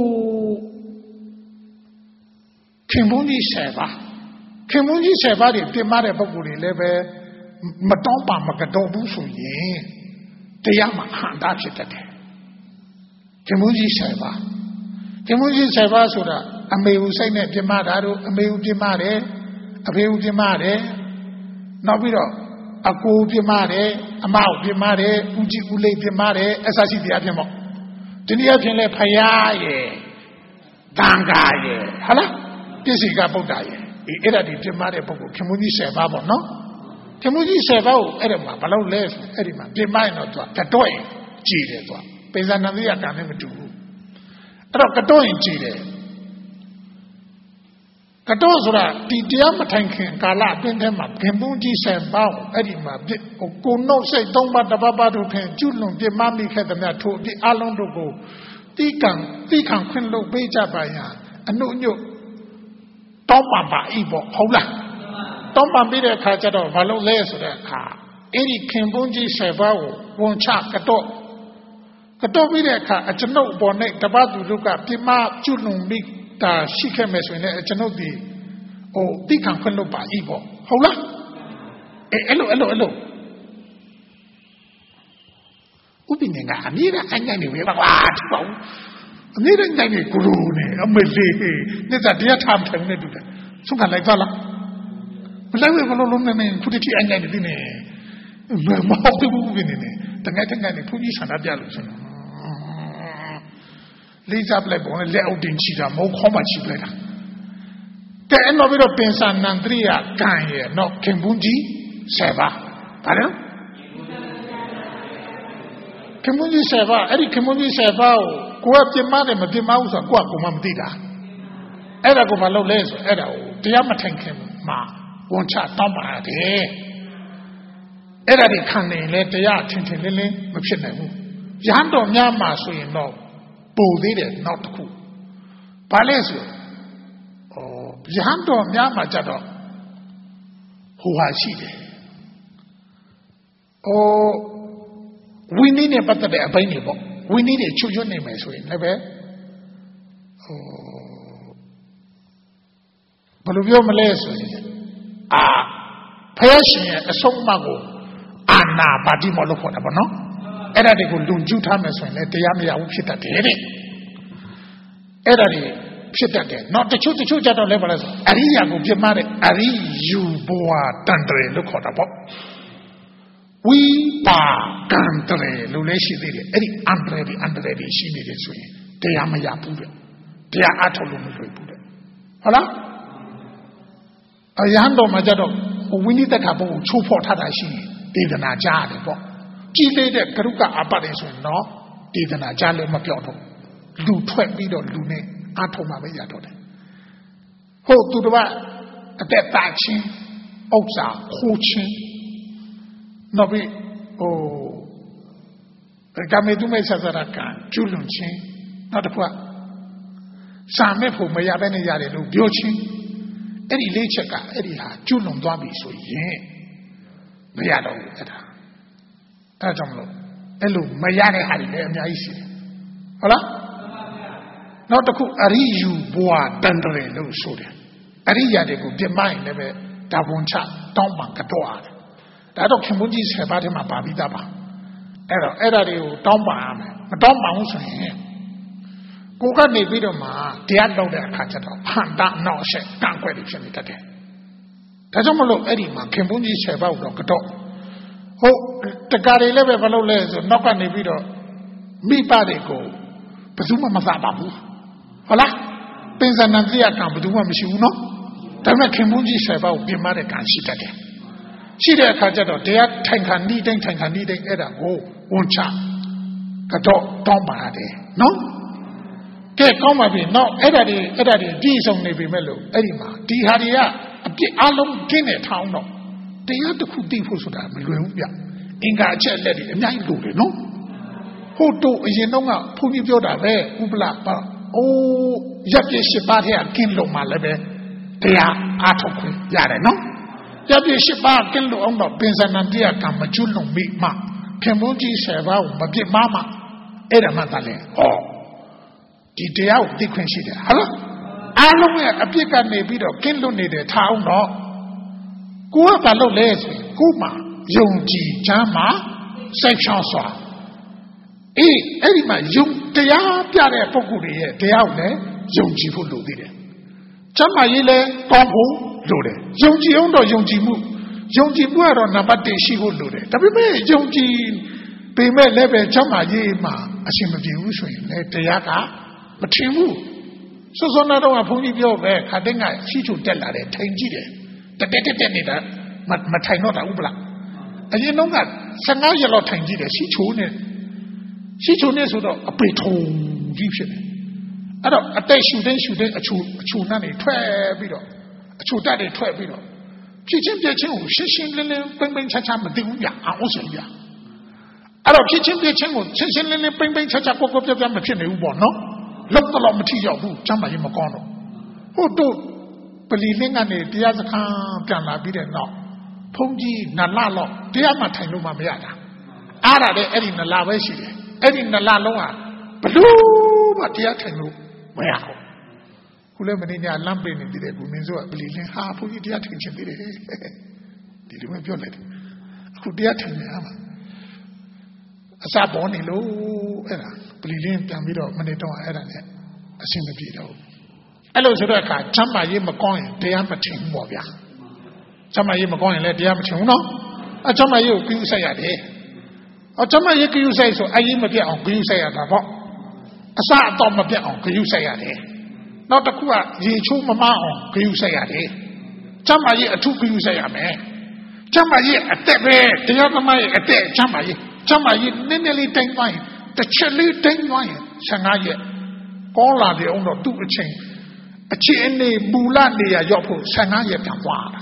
ခင်မုန်းကြီးဆယ်ပါခင်မုန်းကြီးဆယ်ပါတွေပြင်မတဲ့ပုဂ္ဂိုလ်တွေလည်းပဲမတောင်းပါမကတော့ဘူးဆိုရင်တရားမှာဟန်တာဖြစ်တတ်တယ်ခင်မုန်းကြီးဆယ်ပါခင်မုန်းကြီးဆယ်ပါဆိုတာအမေဦးစိတ်နဲ့ပြင်မတာတို့အမေဦးပြင်မတယ်အဖေဦးပြင်မတယ်နောက်ပြီးတော့အကိုပြမတယ်အမကိုပြမတယ်ဦးကြီးဦးလေးပြမတယ်အစရှိတရားပြင်ပေါ့ဒီနေ့အပြင်လဲဖယားရဲ့တန်ခါရဲ့ဟာလားပြည့်စည်ကဗုဒ္ဓရဲ့အေးအဲ့ဒါဒီပြမတဲ့ပုဂ္ဂိုလ်ခင်မုန်းကြီးဆယ်ပါပေါ့နော်ခင်မုန်းကြီးဆယ်ပါကိုအဲ့ဒါမှာဘယ်လောက်လဲအဲ့ဒီမှာပြမရင်တော့သူကကတော့ရင်ကြည်တယ်သူကပိဇာနန္ဒိယကံနဲ့မတူဘူးအဲ့တော့ကတော့ရင်ကြည်တယ်ကတော့ဆိုတာဒီတရားမထိုင်ခင်ကာလအတွင်းထဲမှာခင်ပွန်းကြီးဆယ်ပေါင်းအဲ့ဒီမှာကိုနှုတ်စိတ်သုံးပါးတပတ်ပါတို့ဖြင့်ကျွလွန်ပြမမိခဲ့တဲ့မြတ်ထို့ဒီအလုံးတို့ကိုတိကံတိခံခွင့်လုပ်ပေးကြပါရန်အနှုတ်ညွတ်တောင်းပန်ပါဤပေါ့ဟုတ်လားတောင်းပန်ပြီးတဲ့အခါကျတော့ဘာလို့လဲဆိုတဲ့အခါအဲ့ဒီခင်ပွန်းကြီးဆယ်ပါးကိုဝန်ချကတော့ကတော့ပြီးတဲ့အခါအကျွန်ုပ်ပေါ်နဲ့တပတ်သူတို့ကပြမကျွလွန်ပြီးဒါရှိခဲ့မယ်ဆိုရင်လည်းကျွန်ုပ်ဒီဟိုတိခံခွင့်လုပ်ပါဤပေါ့ဟုတ်လားအဲအဲ့လိုအဲ့လိုအဲ့လိုဥပ္ပိနေကအမြဲတမ်းအညံ့နေပဲပါကွာဒီပေါ့အမြဲတမ်းညံ့နေဂရုနဲ့အမေလေးနဲ့တရားထားတယ်နဲ့တူတယ်ဆုံးခံလိုက်သွားလားမလိုက်ဘူးဘလို့လုံးနေခုတတိအညံ့နေတယ်မဟုတ်ဘူးဥပ္ပိနေနဲ့တငယ်တငယ်နေဘုကြီးဆန္ဒပြလို့ဆိုတော့လေးစားပလိုက်ပုံနဲ့လက်အောက်တင်ချီတာမဟုတ်ခေါင်းမှချီပလိုက်တာကဲအဲ့တော့ပြီးတော့ပင်စနန္တရိယကံရဲ့နော်ခင်ပွန်းကြီးဆယ်ပါဗါလဲခင်ပွန်းကြီးဆယ်ပါအဲ့ဒီခင်ပွန်းကြီးဆယ်ပါကိုကိုကပြင်မတယ်မပြင်မဘူးဆိုတော့ကိုကကိုမှမသိတာအဲ့ဒါကိုမလုပ်လဲဆိုအဲ့ဒါကိုတရားမထိုင်ခင်မှာဝန်ချတောင်းပါတယ်အဲ့ဒါဒီခံနေလေတရားထင်ထင်လင်းလင်းမဖြစ်နိုင်ဘူးရဟန်းတော်များမှာဆိုရင်တော့ပို့သေးတယ်နောက်တစ်ခုဘာလဲဆိုဟောရဟန်းတော်များမှာကြတော့ဟိုဟာရှိတယ်ဟိုဝိနည်းနဲ့ပတ်သက်တဲ့အပိုင်းတွေပေါ့ဝိနည်းတွေချွတ်ချွတ်နေမယ်ဆိုရင်လည်းပဲဟိုဘယ်လိုပြောမလဲဆိုရင်အာဖယားရှင်ရဲ့အဆုံးအမကိုအာနာပါတိမောလို့ခေါ်တာပေါ့နော်အဲ့ဒါတွေကိုလွန်ကျူးထားမယ်ဆိုရင်လည်းတရားမရဘူးဖြစ်တတ်တယ်တဲ့အဲ့ဒါတွေဖြစ်တတ်တယ်နောက်တချို့တချို့ကြတော့လည်းဘာလဲဆိုအရိယာကိုပြမတဲ့အရိယူဘဝတန်တရလို့ခေါ်တာပေါ့ we are country, Luleshi did it. Any under under the she did it swing. They are Maya Buddha. They are Atolum Buddha. Hola? Ayando Majado, we need the cabo, two for Tadashi, did an Ajade. Chile de Karuka Abadeso, no, did an Ajale Mapioto. Lu twelve video Lune, Atoma Mayado. Ho to the right, a dead batching, Oxa, Hochin. No be oh Gamedume Sazaraka, Julunchin, not a qua. Same for Mayabene Yadu, Biochin, Eddie Lechaka, Eddie Ha, Julum Dwabi, so ye. Mayado, Etta. Tajamlo, Elu, Mayane had it, and I see. Hola? Not the cook, Ariju, Boa, Dandre, no soda. Aria de go, de mine never, Davoncha, Tomban, Katoa. That of Kimuji said about him a babidaba. Error, error, Tomba, Tomba also him. Goga Nebidoma, the adult catcher, Panda, no shit, can't quite it today. Tajamolo Edima, Kimuji said about the dog. Oh, the Gary level below les, knock on the video. Me body go, Pazuma Mazababu. Hola, Penzanazia can do one machine. Tama Kimuji said about the American shit again. She there Kajado, they are tank needing, tank needing, Edda, go, one chap. Kato, Tomba, no? Get come be no, Edda, Edda, these only be mellow, Edima, Di Haria, a bit alum guinea town, no. They are the good people so that we will be. Inga jet lady, and I do it, no? Who do is no Puni Yoda, Ubla, oh, Yapi Shibatia, Kinlo Malebe, they are Atoku, Yare, no? Yabi Shiba Kinlo on the Benzanandia Kamajuno Big Ma, Kemuji Seva, Mabit Mama, Edamatale, oh, did they out decrease it? Hello? I know a big neighbor, Kinlo needed town, no? Go up a low lazy, Kuma, Yonji, Jama, Section Swa. Eh, Edima, Yung, they are Piare Pokuri, they are there, Yonji for Ludi. Jama Yele, Tombo. Yonji Ondo Yonji Mu, Yonji Muero Nabate, she will do it. Tabi Yonji, Pime Lebe, Jama Yema, Asimaji Uswin, Teyaka, but Chimu. So Zonado Apuni Yoga, Kadenga, she to tell her, Tangide, the Detenida, Matinota Ubla. And you know that Sangaya Lot Tangide, she tune it. She tune it with a pretty Egyptian. I don't, a day shoot, then shoot a chunani, twelve below. To that a twelve below. Kitchen Piachin, Shishin Lily, Bing Bing Chacha, Maduya, also ya. I don't kitchen Piachin, Shishin Lily, Bing Bing Chacha, Coco, the machine, you want no? Look the long material who Jama Yamakono. Who do believing and the Diazaka, Gana Bidden no. Pongi, Nalalo, Diamatanuma Miata. Ara de Eddie Nalawashi, Eddie Nalaloa, Blue, but Diatanu, Mayako. Kulemania Lambin in the Buminzo, believing half of the attention did it. Did you violet? Could the attention? As I born in low era, believing Tamiro, Maneto, Eranet, a single video. Hello, Zuraka, Chama Yemacoin, the Amatin Mobia. Chama Yemacoin, let the Amatin no? A Chama you, you say a day. A Chama you say so, I am a dear uncle, you say at the box. A sa Tom of the uncle, you say a day. Not a Kua, ye chu mamma, you say a day. Chama ye a two, you say a man. Chama ye a tebe, the other my a day, Chama ye. Chama ye nearly ten wine. The chili ten wine, Sangaye. All are the owner do a chain. A chain, Bulandi, a yopo, Sangaye Tamwa.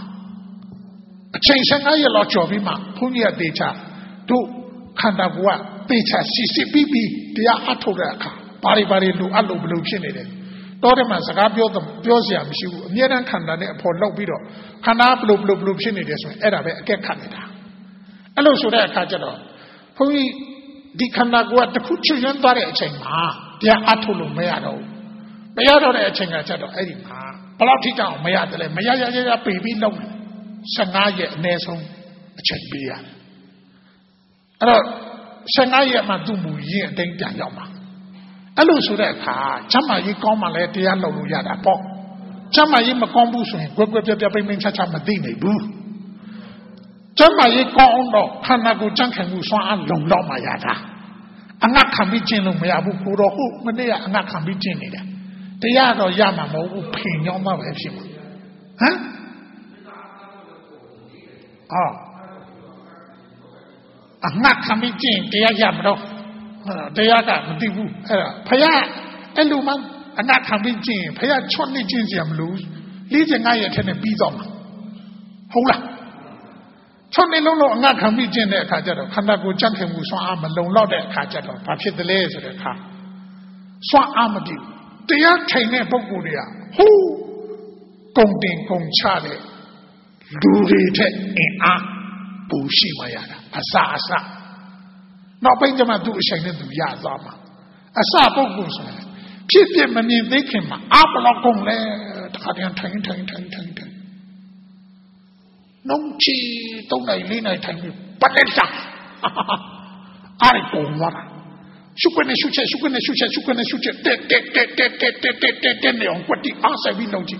A chain Sangaye Lochovima, Punya data, do Kandagua, Beta, Sisi Bibi, the Atoraka, Bari Bari, Lu Alu Blue Chinede. Dorman Sagabio, the Biosia, near and Kandane, upon Lobido, Kana Blue Blue Blue Chinede, Erabe, get Canada. Hello, Suda Kajado. Pui di Kanagua, the Kuchian Dare Chenga, dear Atulu Mayado. Mayado Chenga Chado, Edima, Palotita, Mayadale, Mayaya, baby, no, Sangaye, Neso, Chenbia. Hello, Sangaye Madumu, ye, and Dayama. Hello, Sudaka, Chama yi Koma let the Yellow Yada Pop. Chama yi Macombu, Gwebia Chacha Madine, boo. ကျမ်းမာရေးကောင်းတော့ခန္ဓာကိုယ်ကြံ့ခိုင်မှုစွမ်းအားလုံလောက်မှရတာအငတ်ခံပြီးကျင့်လို့မရဘူးကိုတော့ဟုတ်မနေ့ကအငတ်ခံပြီးကျင့်နေတယ်တရားတော့ရမှာမဟုတ်ဘူးဖိညောင်းမှပဲဖြစ်မှာဟမ်အော်အငတ်ခံပြီးကျင့်တရားရမတော့တရားကမသိဘူးအဲ့ဒါဖယားအဲ့လိုမှအငတ်ခံပြီးကျင့်ဖယားချွတ်နေကျင့်စရာမလိုလေးကျင်ငါရဲ့ထက်နဲ့ပြီးတော့မှာဟုတ်လားချွတ်နေလုံးလုံးအငတ်ခံပြီးကျင့်တဲ့အခါကျတော့ခန္ဓာကိုယ်ကြံ့ခိုင်မှုစွမ်းအားမလုံလောက်တဲ့အခါကျတော့ဘာဖြစ်တယ်လဲဆိုတဲ့အခါစွမ်းအားမပြည့်တရားထိုင်တဲ့ပုဂ္ဂိုလ်တွေကဟိုးကုံတင်ကုံချတဲ့လူတွေထက်အင်အားပူရှိမှရတာအစအစနောက်ပိုင်းကျမှသူ့အချိန်နဲ့သူရသွားမှာအစပုဂ္ဂိုလ်ဆိုရင်ဖြစ်ဖြစ်မမြင်သေးခင်မှာအဘလောက်ကုန်လဲတခါတည်းထိုင်ထိုင်ထိုင်ထိုင်ထိုင်လုံးချီတုံးနိုင်လေးနိုင်ထိုင်ပြီးပတ်လက်တာအားရကုန်သွားတာရှုပ်ကနေရှုပ်ချက်ရှုပ်ကနေရှုပ်ချက်ရှုပ်ကနေရှုပ်ချက်တက်တက်တက်တက်တက်တက်တက်တက်တက်နေအောင်ကွက်တီအားဆိုင်ပြီးလုံးချီ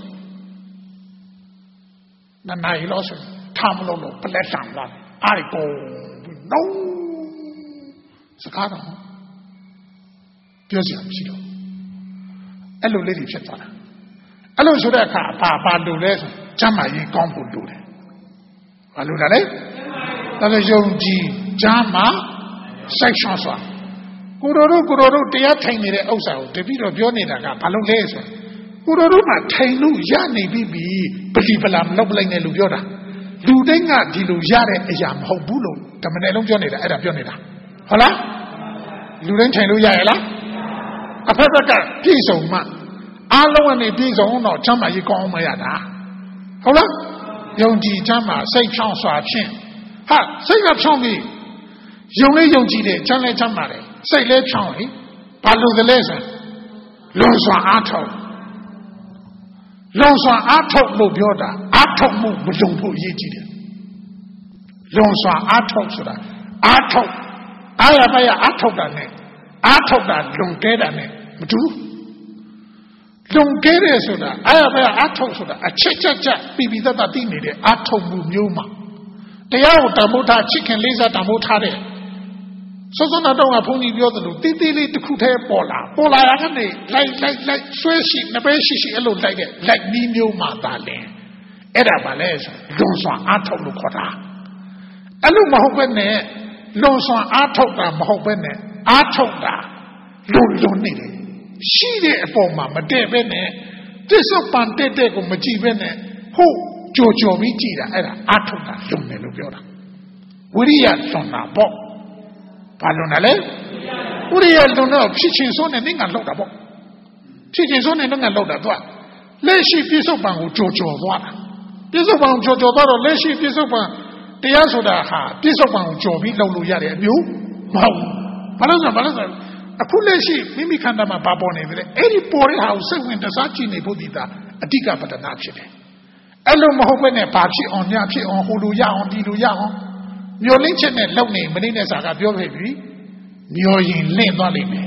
နာနိုင်လို့ဆိုထားမလို့လို့ပလက်ဆံလာအားရကုန်ပြီးလုံးစကားတော့ပြောစရာမရှိတော့အဲ့လိုလေးတွေဖြစ်သွားတာအဲ့လိုဆိုတဲ့အခါဘာဘာလို့လဲဆိုကျမ်းမာရေးကောင်းဖို့လိုတယ်ဘာလို့လဲလဲဒါလည်းယုံကြည်ကျမ်းမာစိတ်ချစွာကိုတော်တို့ကိုတော်တို့တရားထိုင်နေတဲ့ဥစ္စာကိုတပိတော့ပြောနေတာကဘာလို့လဲဆိုကိုတော်တို့ကထိုင်လို့ရနေပြီပလီပလာမလုပ်ပလိုက်နဲ့လို့ပြောတာလူတိုင်းကဒီလိုရတဲ့အရာမဟုတ်ဘူးလို့ဓမ္မနယ်လုံးပြောနေတာအဲ့ဒါပြောနေတာဟုတ်လားလူတိုင်းထိုင်လို့ရရလားအဖက်ဖက်ကပြည့်စုံမှအားလုံးကနေပြည့်စုံတော့ချမ်းသာရေးကောင်းမှရတာဟုတ်လားယုံကြည်ချမ်းသာစိတ်ဖြောင်းစွာဖြင့်ဟာစိတ်ကဖြောင်းပြီးယုံလေးယုံကြည်တယ်ချမ်းလဲချမ်းသာတယ်စိတ်လဲဖြောင်းလေဘာလို့လဲဆိုလွန်စွာအားထုတ်လွန်စွာအားထုတ်လို့ပြောတာအားထုတ်မှုမလုံဖို့အရေးကြီးတယ်လွန်စွာအားထုတ်ဆိုတာအားထုတ်အားရပါရအားထုတ်တာနဲ့အားထုတ်တာလွန်ကဲတာနဲ့မတူလွန်ကဲတယ်ဆိုတာအားရပါရအားထုတ်ဆိုတာအချက်ချက်ချက်ပြပြသက်သက်သိနေတဲ့အားထုတ်မှုမျိုးမှာတရားကိုတန်ဖိုးထားချစ်ခင်လေးစားတန်ဖိုးထားတဲ့စောစောနာတော့ကဘုန်းကြီးပြောသလိုတီးတီးလေးတစ်ခုတည်းပေါ်လာပေါ်လာရကနေလိုက်လိုက်လိုက်ဆွဲရှိနပဲရှိရှိအဲ့လိုလိုက်တဲ့လိုက်နီးမျိုးမှသာလဲအဲ့ဒါပါလဲဆိုလွန်စွာအားထုတ်လို့ခေါ်တာအဲ့လိုမဟုတ်ပဲနဲ့လွန်စွာအားထုတ်တာမဟုတ်ပဲနဲ့အားထုတ်တာလွန်လွန်နေတယ်ရှိတဲ့အပေါ်မှာမတည့်ပဲနဲ့တစ္ဆုတ်ပန်တက်တဲ့ကိုမကြည့်ပဲနဲ့ဟုတ်ကြော်ကြော်ပြီးကြည့်တာအဲ့ဒါအားထုတ်တာလွန်တယ်လို့ပြောတာဝိရိယလွန်တာပေါ့ဘာလွန်တယ်လဲဝိရိယလွန်တော့ဖြစ်ချင်းစိုးနဲ့ငါလောက်တာပေါ့ဖြစ်ချင်းစိုးနဲ့ငါလောက်တာတော့လက်ရှိပြစ္ဆုတ်ပန်ကိုကြော်ကြော်သွားတာပြစ္ဆုတ်ပန်ကိုကြော်ကြော်သွားတော့လက်ရှိပြစ္ဆုတ်ပန်တရားဆိုတာဟာပြစ္ဆုတ်ပန်ကိုကြော်ပြီးလောက်လို့ရတဲ့အမျိုးမဟုတ်ဘူးဘာလို့ဆိုဘာလို့ဆိုအခုလက်ရှိမိမိခန္ဓာမှာဘာပေါ်နေပြီလဲအဲ့ဒီပေါ်တဲ့ဟာကိုစိတ်ဝင်တစားကြည့်နေဖို့ဒီတာအဓိကပဒနာဖြစ်တယ်အဲ့လိုမဟုတ်ဘဲနဲ့ဘာဖြစ်အောင်ညဖြစ်အောင်ဟိုလိုရအောင်ဒီလိုရအောင်မျောလင်းချက်နဲ့လောက်နေမနေနဲ့စာကပြောခဲ့ပြီမျောရင်လင့်သွားလိမ့်မယ်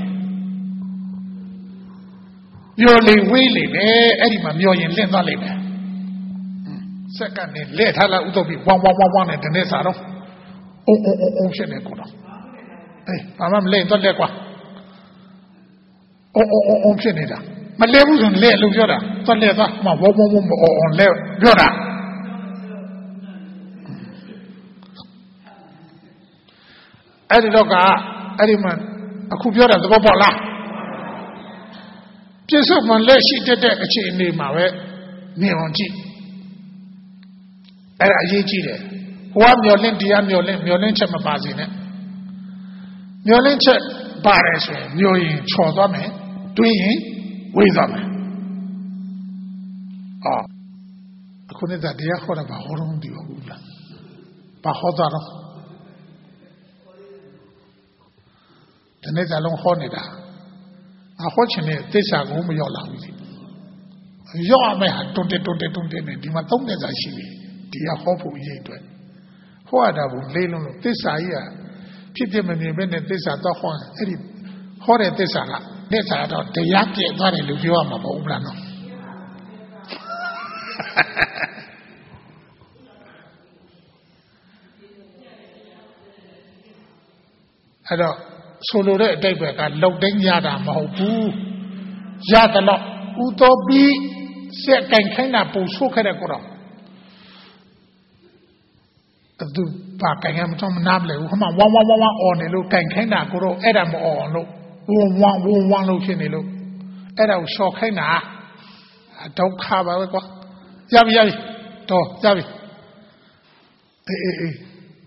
မျောလေဝေးလေပဲအဲ့ဒီမှာမျောရင်လင့်သွားလိမ့်မယ်စက္ကန့်နဲ့လက်ထားလိုက်ဥတော့ပြီးဝမ်ဝမ်ဝမ်ဝမ်နဲ့တနေ့စာတော့အုံအုံအုံအုံဖြစ်နေကိုတော့အေးဘာမှမလဲတော့လက်ကွာအုံအုံအုံဖြစ်နေတာမလဲဘူးဆိုလက်လို့ပြောတာသွားလက်သွားမဝဝဝမအောင်လဲပြောတာအဲ့ဒီတော့ကအဲ့ဒီမှာအခုပြောတာသဘောပေါက်လားပြစ္ဆုတ်မှလက်ရှိတက်တဲ့အခြေအနေမှာပဲမြင်အောင်ကြည့်အဲ့ဒါအရေးကြီးတယ်ဟိုကမျောလင့်တရားမျောလင့်မျောလင့်ချက်မပါစေနဲ့မျောလင့်ချက်ပါတယ်ဆိုရင်မျောရင်ချော်သွားမယ်တွေးရင်ဝေးသွားမယ်အော်အခုနဲ့တရားဟောတာဘာဟောတော့မသိဘူးလားဘာဟောတာတော့ဒီနေ့ကလုံးဟောနေတာအဟောချင်တဲ့သစ္စာကိုမရောက်လာဘူးရောက်ရမယ်ဟာတွန်းတက်တွန်းတက်တွန်းတက်နေဒီမှာသုံးနေစာရှိပြီတရားဟောဖို့အရေးအတွက်ဟောရတာဘူးလေးလုံးလို့သစ္စာကြီးကဖြစ်ဖြစ်မမြင်ပဲနဲ့သစ္စာတော့ဟောအဲ့ဒီဟောတဲ့သစ္စာကသစ္စာတော့တရားပြည့်သွားတယ်လို့ပြောရမှာမဟုတ်ဘူးလားနော်အဲ့တော့ဆိုလိုတဲ့အတိတ်ပဲကလောက်တိုင်းရတာမဟုတ်ဘူးရတယ်လို့ဥတော်ပြီးစက်ကင်ခိုင်းတာပုံဆိုးခဲ့တဲ့ကိုတော့သူပါကင်ရမတော့မနာမလဲဘူးခမဝမ်ဝမ်ဝမ်ဝမ်အော်နေလို့ကင်ခိုင်းတာကိုတော့အဲ့ဒါမအော်လို့ဝမ်ဝမ်ဝမ်ဝမ်လို့ဖြစ်နေလို့အဲ့ဒါကိုရှော့ခိုင်းတာဒုက္ခပါပဲကွာရပြီရပြီတော့ရပြီအေးအေးအေး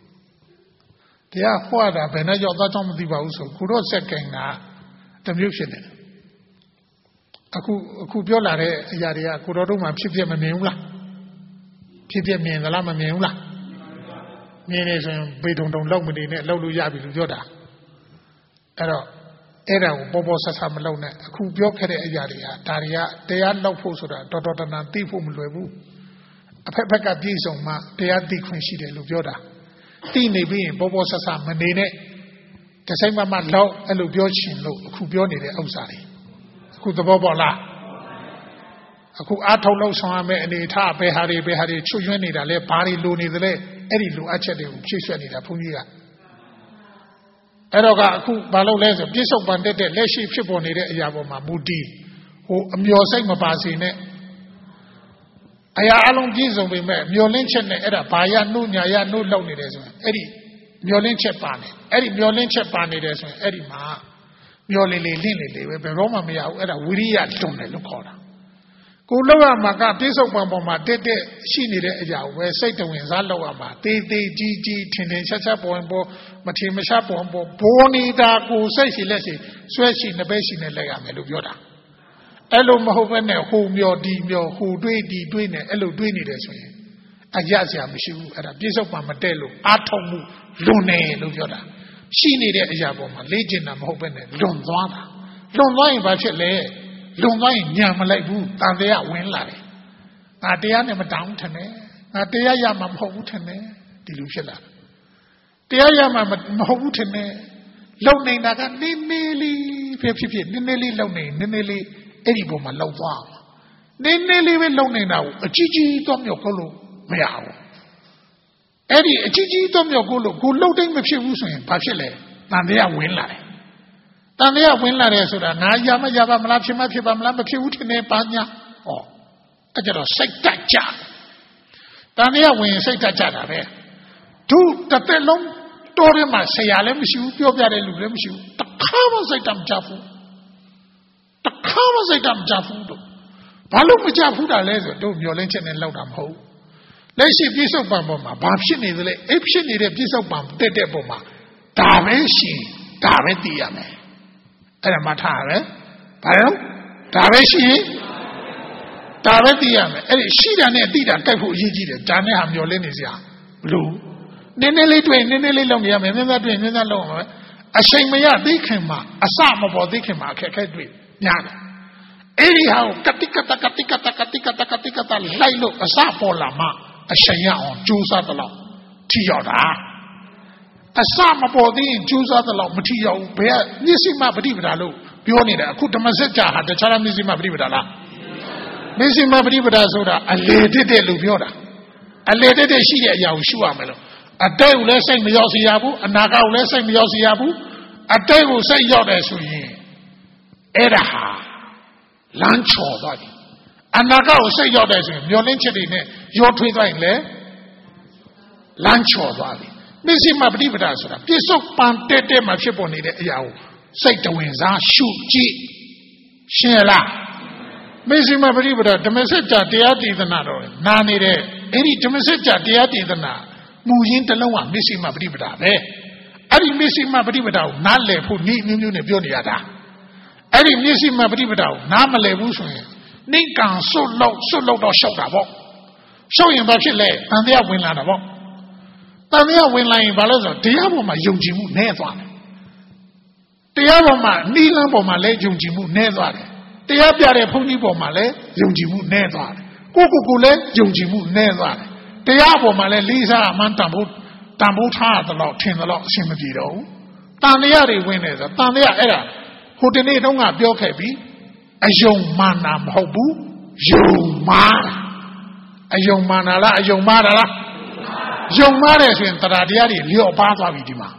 တရားဟောတာဘယ်နဲ့ရောက်သွားကြောင်းမသိပါဘူးဆိုခုတော့စက်ကင်တာတမျိုးဖြစ်နေတယ်အခုအခုပြောလာတဲ့အရာတွေကကိုတော်တို့မှဖြစ်ဖြစ်မမြင်ဘူးလားဖြစ်ဖြစ်မြင်သလားမမြင်ဘူးလားမြင်နေဆိုရင်ဘေတုံတုံလောက်မနေနဲ့လောက်လို့ရပြီလို့ပြောတာအဲ့တော့အဲ့ဒါကိုပေါ်ပေါ်ဆဆမလောက်နဲ့အခုပြောခဲ့တဲ့အရာတွေဟာဒါတွေကတရားလောက်ဖို့ဆိုတာတော်တော်တန်တန်သိဖို့မလွယ်ဘူးအဖက်ဖက်ကပြည့်စုံမှတရားသိခွင့်ရှိတယ်လို့ပြောတာသိနေပြီးရင်ပေါ်ပေါ်ဆဆမနေနဲ့တဆိုင်မှမှလောက်အဲ့လိုပြောချင်လို့အခုပြောနေတဲ့ဥစ္စာတွေအခုသဘောပေါက်လားအခုအားထုတ်လို့ဆောင်ရမယ့်အနေအထားဘယ်ဟာတွေဘယ်ဟာတွေချွတ်ယွင်းနေတာလဲဘာတွေလိုနေသလဲအဲ့ဒီလိုအပ်ချက်တွေကိုဖြည့်ဆွက်နေတာဘုန်းကြီးကအဲ့တော့ကအခုဘာလို့လဲဆိုပြစ္ဆုတ်ပန်တက်တဲ့လက်ရှိဖြစ်ပေါ်နေတဲ့အရာပေါ်မှာမူတည်ဟိုအမျော်စိတ်မပါစေနဲ့အရာအလုံးပြည့်စုံပေမဲ့မျော်လင့်ချက်နဲ့အဲ့ဒါဘာရနှုတ်ညာရနှုတ်လောက်နေတယ်ဆိုရင်အဲ့ဒီမျော်လင့်ချက်ပါနေအဲ့ဒီမျော်လင့်ချက်ပါနေတယ်ဆိုရင်အဲ့ဒီမှာမျော်လေလေလင့်လေလေပဲဘယ်တော့မှမရဘူးအဲ့ဒါဝိရိယတွန်းတယ်လို့ခေါ်တာကိုလောက်ရမှာကပြစ္ဆုတ်ပံပေါ်မှာတက်တက်ရှိနေတဲ့အရာကိုပဲစိတ်တဝင်စားလောက်ရမှာတေးသေးကြီးကြီးထင်ထင်ရှားရှားပေါ်ပေါ်မထင်မရှားပေါ်ပေါ်ဘောနေတာကိုစိတ်ရှိလက်ရှိဆွဲရှိနှစ်ပဲရှိနေလိုက်ရမယ်လို့ပြောတာအဲ့လိုမဟုတ်ဘဲနဲ့ဟိုမျောဒီမျောဟိုတွေးဒီတွေးနဲ့အဲ့လိုတွေးနေတယ်ဆိုရင်အရစရာမရှိဘူးအဲ့ဒါပြစ္ဆုတ်ပံမတက်လို့အာထုံမှုလွန်နေလို့ပြောတာရှိနေတဲ့အရာပေါ်မှာလေ့ကျင့်တာမဟုတ်ဘဲနဲ့လွန်သွားတာလွန်သွားရင်ဘာဖြစ်လဲလွန်သွားရင်ညံမလိုက်ဘူးတန်တရားဝင်လာတယ်ငါတရားနဲ့မတောင်းထင်တယ်ငါတရားရမှာမဟုတ်ဘူးထင်တယ်ဒီလိုဖြစ်လာတယ်တရားရမှာမဟုတ်ဘူးထင်တယ်လုံနေတာကနည်းနည်းလေးဖြစ်ဖြစ်ဖြစ်နည်းနည်းလေးလုံနေနည်းနည်းလေးအဲ့ဒီပေါ်မှာလောက်သွားနည်းနည်းလေးပဲလုံနေတာကိုအကြီးကြီးတော့မြောက်ကိုလို့မရဘူးအဲ့ဒီအကြီးကြီးတော့မြောက်ကိုလို့ကိုလှုပ်တိုင်းမဖြစ်ဘူးဆိုရင်ဘာဖြစ်လဲတန်တရားဝင်လာတယ်တန်တရားဝင်လာတယ်ဆိုတာငါရမရပါမလားဖြစ်မဖြစ်ပါမလားမဖြစ်ဘူးထင်တယ်ပါညာဟောအဲ့ကြတော့စိတ်တက်ကြတန်တရားဝင်စိတ်တက်ကြတာပဲသူတစ်သက်လုံးတော်ရမှာဆရာလည်းမရှိဘူးပြောပြတဲ့လူလည်းမရှိဘူးတခါမှစိတ်တမကြဘူးတခါမှစိတ်တမကြဘူးတို့ဘာလို့မကြဘူးတာလဲဆိုတို့မျောလင်းချက်နဲ့လောက်တာမဟုတ်လက်ရှိပြစ္ဆုတ်ပံပေါ်မှာဘာဖြစ်နေသလဲအဲ့ဖြစ်နေတဲ့ပြစ္ဆုတ်ပံတက်တဲ့ပုံမှာဒါပဲရှိဒါပဲသိရမယ်အဲ့ဒါမှထားရမယ်ဘာလို့ဒါပဲရှိဒါပဲသိရမယ်အဲ့ဒီရှိတာနဲ့သိတာကြိုက်ဖို့အရေးကြီးတယ်ဒါနဲ့ဟာမျောလင်းနေစရာဘလို့နည်းနည်းလေးတွေ့နည်းနည်းလေးလုပ်နေရမယ်နည်းနည်းတွေ့နည်းနည်းလုပ်ရမယ်အချိန်မရသိခင်မှာအစမပေါ်သိခင်မှာအခက်ခဲတွေ့များတယ်အဲ့ဒီဟာကိုကတိကတကတိကတကတိကတကတိကတလိုက်လို့အစပေါ်လာမှအချိန်ရအောင်ကြိုးစားသလောက်ထိရောက်တာအစမပေါ်သေးရင်ကြိုးစားသလောက်မထိရောက်ဘူးဘယ်ကမျက်စိမှပฏิပဒါလို့ပြောနေတယ်အခုဓမ္မစကြာဟာတခြားမျက်စိမှပฏิပဒါလားမျက်စိမှပฏิပဒါဆိုတာအလေတက်တဲ့လို့ပြောတာအလေတက်တဲ့ရှိတဲ့အရာကိုရှုရမယ်လို့အတိတ်ကိုလည်းစိတ်မရောက်စေရဘူးအနာဂတ်ကိုလည်းစိတ်မရောက်စေရဘူးအတိတ်ကိုစိတ်ရောက်တယ်ဆိုရင်အဲ့ဒါဟာလမ်းချော်သွားပြီအနာဂတ်ကိုစိတ်ရောက်တယ်ဆိုရင်မျောလင်းချက်တွေနဲ့ရောထွေးသွားရင်လည်းလမ်းချော်သွားပြီမျက်စိမှပฏิပဒါဆိုတာပြစ္ဆုတ်ပံတက်တဲ့မှာဖြစ်ပေါ်နေတဲ့အရာကိုစိတ်တဝင်စားရှုကြည့်ရှင်းလားမျက်စိမှပฏิပဒါဓမ္မစကြာတရားတည်သနာတော့နာနေတဲ့အဲ့ဒီဓမ္မစကြာတရားတည်သနာမူရင်းတစ်လုံးကမျက်စိမှပฏิပဒါပဲအဲ့ဒီမျက်စိမှပฏิပဒါကိုနားလည်ဖို့ဤမျိုးမျိုးနဲ့ပြောနေရတာအဲ့ဒီမျက်စိမှပฏิပဒါကိုနားမလည်ဘူးဆိုရင်နိကံစွတ်လောက်စွတ်လောက်တော့ရှောက်တာပေါ့ရှောက်ရင်ဘာဖြစ်လဲတန်တရားဝင်လာတာပေါ့တန်တရားဝင်လာရင်ဘာလို့ဆိုတော့တရားပေါ်မှာယုံကြည်မှုနည်းသွားတယ်တရားပေါ်မှာနှီးလန်းပေါ်မှာလည်းယုံကြည်မှုနည်းသွားတယ်တရားပြတဲ့ဘုန်းကြီးပေါ်မှာလည်းယုံကြည်မှုနည်းသွားတယ်ကိုကိုကိုလည်းယုံကြည်မှုနည်းသွားတယ်တရားပေါ်မှာလည်းလေးစားအမှန်တန်ဖို့တန်ဖို့ထားရတော့ထင်တော့အဆင်မပြေတော့ဘူးတန်တရားတွေဝင်နေဆိုတန်တရားအဲ့ဒါဟိုတနေ့တုန်းကပြောခဲ့ပြီးအယုံမာနာမဟုတ်ဘူးယုံမာတာအယုံမာနာလားအယုံမာတာလားယုံမာတယ်ဆိုရင်တရားတရားတွေလျော့ပါသွားပြီဒီမှာ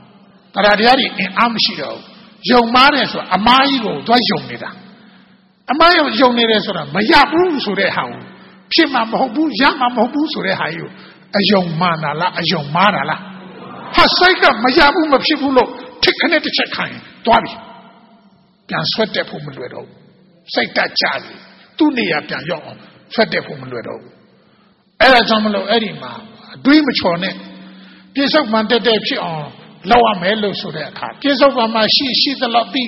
Taradiari in Amshido, young Mares or Amayo, Dwayonida. Amayo Yonires or Mayabu Sureha, Pima Mobu, Yama Mobu Surehayu, a young manala, a young manala. Hasaka Mayabu Mapibulo, take a net to check kind, Dwabi. Can sweat the Pumulo. Say that Charlie, two near Piano, sweat the Pumulo. Era Jamalo Erima, dream chone. Piece of Mante de on Lower Melo Sureka. Piece of my she, she the lobby.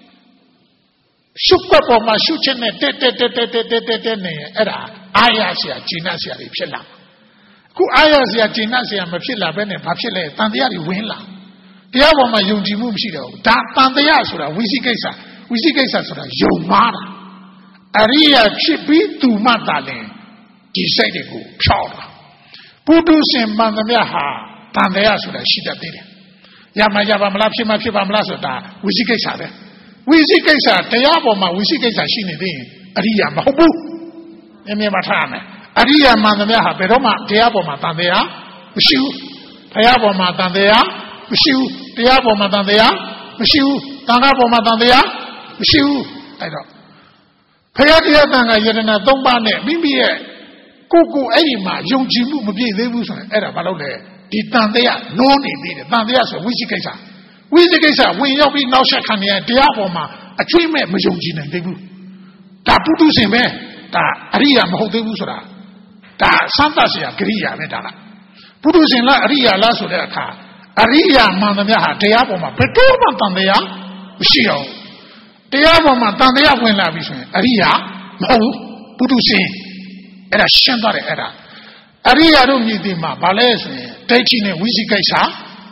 Super for my shooting a tete era. Ayasia, Ginasia, Pilla. Who Ayasia, Ginasia, Mapilla, Bene, Papilla, Tandiari, Winla. The other my young Jimum Shido, Tandiasura, Wizikesa, Wizikesa, Yomara. Aria chippy to Matale. Decided go, Pshawra. Pudusim Mandamiaha, Tandiasura, Shida did it. Yamayaba Malapima Pibamlasota, Wizikesa. Wizikesa, Tayaboma, Wizikesa, Shinidi, Aria Mahobu, Emimatana, Aria Mandamiaha, Peroma, Tayaboma, Tandea, Mishu, Tayaboma, Tandea, Mishu, Tayaboma, Tandea, Mishu, Tangaboma, Tandea, Mishu, I don't. Payadia Tanga Yedana, Dombane, Mimie, Kuku Edima, Young Jimu, Mubi, Era Balode. The Tandea, no need, Tandea, Wizikesa. Wizikesa, when you be now Shakania, Diaboma, a tree man, Majojin and Debu. Taputu Seme, Ta Aria Mahodebusra, Ta Santasia, Gria Medana. Pudus in La Aria Lasudaka, Aria Mandamia, Diaboma, Petoma Tandea, Shio. Diaboma Tandea when la vision, Aria, Mahu, Pudusin, era Shandare era. Aria Rumidima, Balez. Taking a Wizikesa,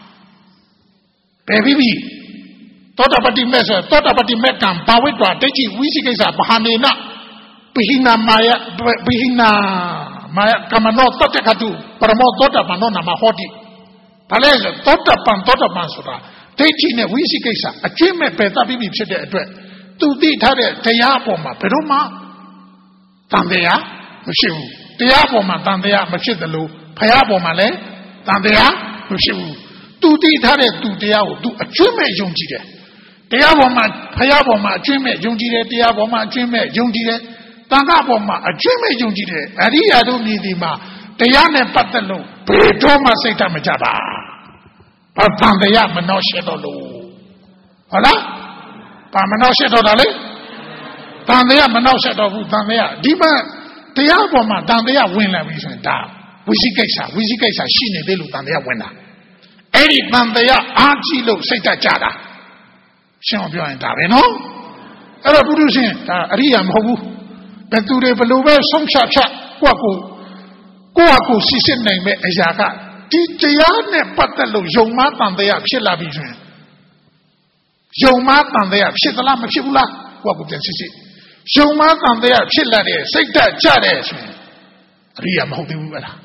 baby, thought about the measure, thought about the Meccan, Bawita, taking Wizikesa, Bahamina, Bihina Maya, Bihina Maya, Kamano, Totakatu, Paramo, Tota Manona, Mahoti, Paleza, Tota Pan, Tota Mansura, taking a Wizikesa, a Jimmy Peta Bibi said the address, to the Tare, Tayapoma, Peroma, Tandea, Monsieur, Tayapoma, Tandea, Monsieur the Lou, Payapoma, Le. Tandea, Mushu, two D Tare, two Diao, do a Jume Jungide. Diaboma, Payaboma, Jume, Jungide, Diaboma, Jume, Jungide, Tangaboma, a Jume Jungide, Aria Dumidima, Diane Patalo, Pedoma Seta Majaba. But Tandea Manoshetolo. Hola? Pamanoshetole? Tandea Manosheto, Tandea, Dima, Diaboma, Tandea, win la reason down. Wizikesa, Wizikesa, Shine de Lutandea winner. Eri Tandea, Angelo, Seta Jada. Champion and Davino. Era producing Aria Mobu. Benture Beluve, some chat chat, Quaco. Quaco, Sissin name, Ezaka. Titiane Patalo, Yoma Tandea, Chilla Vision. Yoma Tandea, Chitala Machibula, Quaco Tensisi. Yoma Tandea, Chilla, Seta Jades. Ria Mobu.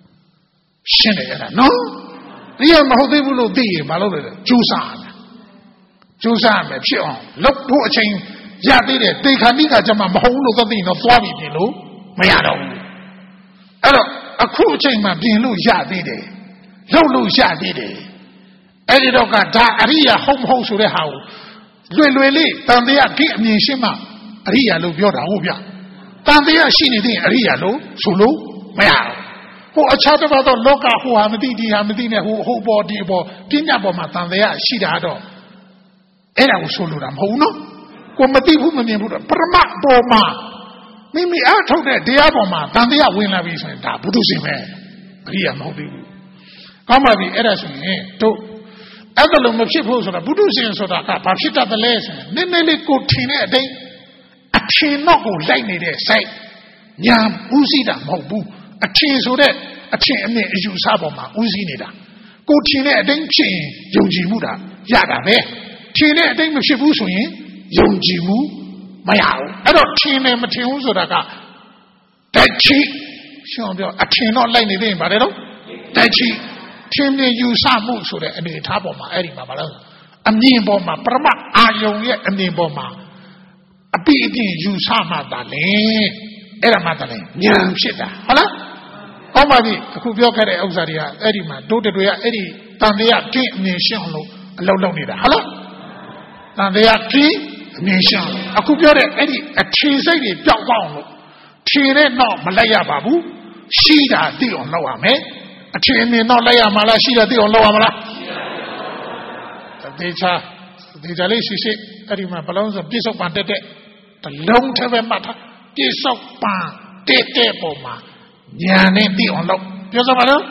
Shinera, no? Ria Mahodebulu D, Malode, Jusan. Jusan, Pion, look watching Yadid, Dekanika Jama Maholo, the Dino, Flavi Dino, Mayado. Hello, a crew chain man, Dino Yadide, Lulu Yadide. Edidoka, Da Aria, home house with the house. Lulu, Tandea, give me Shima, Aria Lubioda, Ubia. Tandea Shinidi, Aria Lu, Sulu, Mayado. Who a chat about the local who Hamadini, Hamadina, who who bought the ball, Pinabo Matandea, Shidado. Era Suluram, who no? Comati woman, Perma Boma. Mimi, I told that Diaboma, Tandea win la vision, Tabudusime, Ria Modi. Comedy, Erasin, to Adalum of Shipos or Budusin Sodaka, Pashita the lesson, Nenele go tin a day. A chain no go like me there, say, Yam Uzida Mobu. A chain so that a chain is you Saboma, Uzinida. Go Chine, then chain, Yojimuda, Yada, there. Chine, then Shibusuin, Yojimu, Mayao. I don't chain them materials or that. That cheap, show me a chain not like anything, but I don't. That cheap, chain you Samu so that any top of my Eddie Mamma. A name bomber, Prama, Ayon yet a name bomber. A beating you Sama Dale. Era Madame, Yam Shita. Hola? Omadi, who Bioka Ozaria, Edima, Dodoya, Eddie, Tandea, King Nation, အလောက်လောက်နေတာဟုတ်လားတန်တရားကင်းအနေရှင်းအခုပြောတဲ့အဲ့ဒီအထင်စိတ်တွေပျောက်သွားအောင်လို့ထင်တဲ့တော့မလိုက်ရပါဘူးရှိတာသိအောင်လုပ်ရမယ်အထင်မြင်တော့လိုက်ရမှာလားရှိတာသိအောင်လုပ်ရမလားသေချာသေချာလေးရှိရှိအဲ့ဒီမှာဘလုံးဆိုပြစ္ဆုတ်ပံတက်တဲ့တလုံးထဲပဲမှတ်ထားပြစ္ဆုတ်ပံတက်တဲ့ပုံမှာညာနဲ့သိအောင်လုပ်ပြောစမ်းပါလို့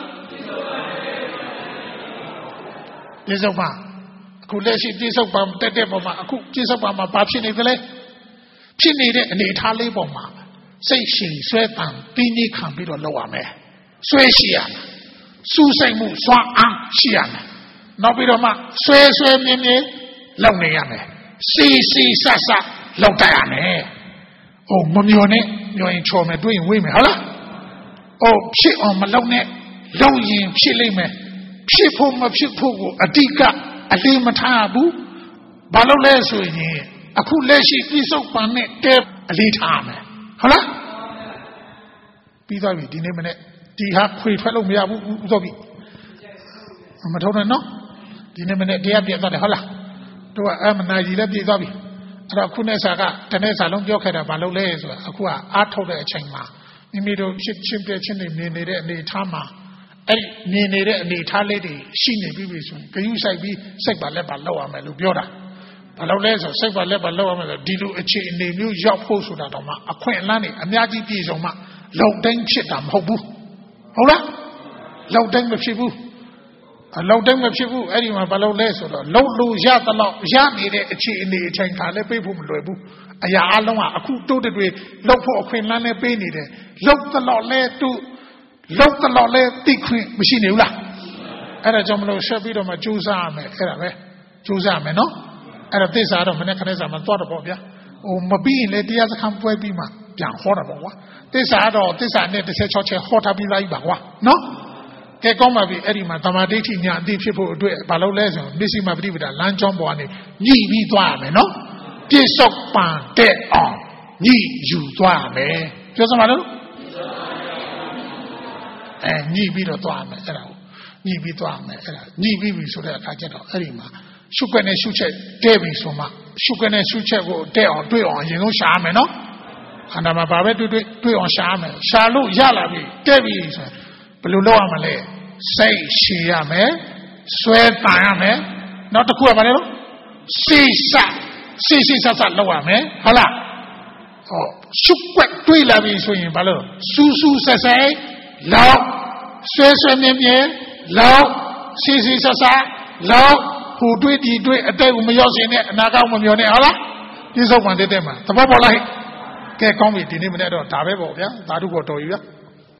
ပြစ္ဆုတ်ပံအခုလက်ရှိပြစ္ဆုတ်ပံတက်တဲ့ပုံမှာအခုပြစ္ဆုတ်ပံမှာဘာဖြစ်နေသလဲဖြစ်နေတဲ့အနေအထားလေးပုံမှာစိတ်ရှင်ဆွဲတံပြီးနေခံပြီးတော့လုပ်ရမယ်ဆွဲရှိရမယ်စူးစိုက်မှုစွမ်းအားရှိရမယ်နောက်ပြီးတော့မှဆွဲဆွဲမြင်းမြင်းလုပ်နေရမယ်စီစီဆတ်ဆတ်လုပ်တတ်ရမယ်ဟိုမမျောနဲ့မျောရင်ချော်မယ်တွေးရင်ဝေးမယ်ဟုတ်လားဟိုဖြစ်အောင်မလုပ်နဲ့လုပ်ရင်ဖြစ်လိမ့်မယ်ဖြစ်ဖို့မဖြစ်ဖို့ကိုအတိကအလေးမထားဘူးဘာလို့လဲဆိုရင်အခုလက်ရှိပြစ္ဆုတ်ပံနဲ့တဲအလေးထားမယ်ဟုတ်လားပြီးသွားပြီဒီနေ့မနေ့ဒီဟာခွေထွက်လို့မရဘူးဥသောပြီမထုံးနဲ့နော်ဒီနေ့မနေ့တရားပြတ်သွားတယ်ဟုတ်လားတို့ကအမနာကြီးလည်းပြည့်သွားပြီအဲ့တော့ခုနဲ့စာကတနေ့စာလုံးပြောခဲ့တာဘာလို့လဲဆိုတော့အခုကအားထုတ်တဲ့အချိန်မှာမိမိတို့ဖြစ်ချင်းပြချင်းနေနေနေတဲ့အနေထားမှာအဲ့နေနေတဲ့အနေထားလေးတွေရှိနေပြီပြီဆိုရင်ဂရုစိုက်ပြီးစိတ်ပါလက်ပါလောက်ရမယ်လို့ပြောတာဘာလို့လဲဆိုစိတ်ပါလက်ပါလောက်ရမယ်ဆိုဒီလိုအခြေအနေမျိုးရောက်ဖို့ဆိုတာတော့မှအခွင့်အလမ်းတွေအများကြီးပြည့်စုံမှလုံတိုင်းဖြစ်တာမဟုတ်ဘူးဟုတ်လားလုံတိုင်းမဖြစ်ဘူးအလောက်တိုင်းမဖြစ်ဘူးအဲ့ဒီမှာဘာလို့လဲဆိုတော့လုံလို့ရသလောက်ရနေတဲ့အခြေအနေအချိန်ခါလည်းပြေးဖို့မလွယ်ဘူးအရာအလုံးကအခုတိုးတွေလုံဖို့အခွင့်အလမ်းနဲ့ပေးနေတယ်လုံသလောက်လဲတူလုံသလောက်လဲသိခွင့်မရှိနေဘူးလားအဲ့ဒါကြောင့်မလို့ဆက်ပြီးတော့မှကြိုးစားရမယ်အဲ့ဒါပဲကြိုးစားရမယ်နော်အဲ့ဒါသစ္စာတော့မနေ့ခဏစားမှသွားတော့ပေါ့ဗျာဟိုမပြီးရင်လည်းတရားစခန်းပွဲပြီးမှပြန်ဟောတာပေါ့ကွာသစ္စာတော့သစ္စာနဲ့တစ်ချက်၆ချက်ဟောထားပြီးသားကြီးပါကွာနော်ကဲကောင်းပါပြီအဲ့ဒီမှာသမာဓိဋ္ဌိညာအသိဖြစ်ဖို့အတွက်ဘာလို့လဲဆိုတော့မစ္စည်းမပရိပဒါလမ်းကြောင်းပေါ်ကနေညှိပြီးသွားရမယ်နော်ပြစ္ဆုတ်ပံတဲ့အောင်ညှိယူသွားရမယ်ပြောစမ်းပါလို့အဲညှိပြီးတော့သွားရမယ်အဲ့ဒါကိုညှိပြီးသွားရမယ်အဲ့ဒါညှိပြီးပြီဆိုတဲ့အခါကျတော့အဲ့ဒီမှာရှုခွက်နဲ့ရှုချက်တဲပြီဆိုမှရှုခွက်နဲ့ရှုချက်ကိုတဲအောင်တွေးအောင်အရင်ဆုံးရှာရမယ်နော်ခန္ဓာမှာဘာပဲတွေးတွေးတွေးအောင်ရှာရမယ်ရှာလို့ရလာပြီတဲပြီဆိုရင်ဘယ်လိုလုပ်ရမလဲစိတ်ရှည်ရမယ်ဆွဲတန်ရမယ်နောက်တစ်ခုကဘာလဲလို့စိတ်စစိတ်စိတ်စစလုပ်ရမယ်ဟုတ်လားဟောရှုွက်တွေးလာပြီဆိုရင်ဘာလို့စူးစူးဆက်ဆက်လောက်ဆွဲဆွဲမြင်းမြင်းလောက်စိတ်စိတ်စစလောက်ဟိုတွေးဒီတွေးအတက်ကိုမရောက်စင်နဲ့အနာကောင်းမမျောနဲ့ဟုတ်လားပြစ္ဆုတ်ပံတဲ့တဲ့မှာသဘောပေါက်လားကဲကောင်းပြီဒီနေ့မနေ့တော့ဒါပဲပေါ့ဗျာသာဓုပေါ်တော်ယူရ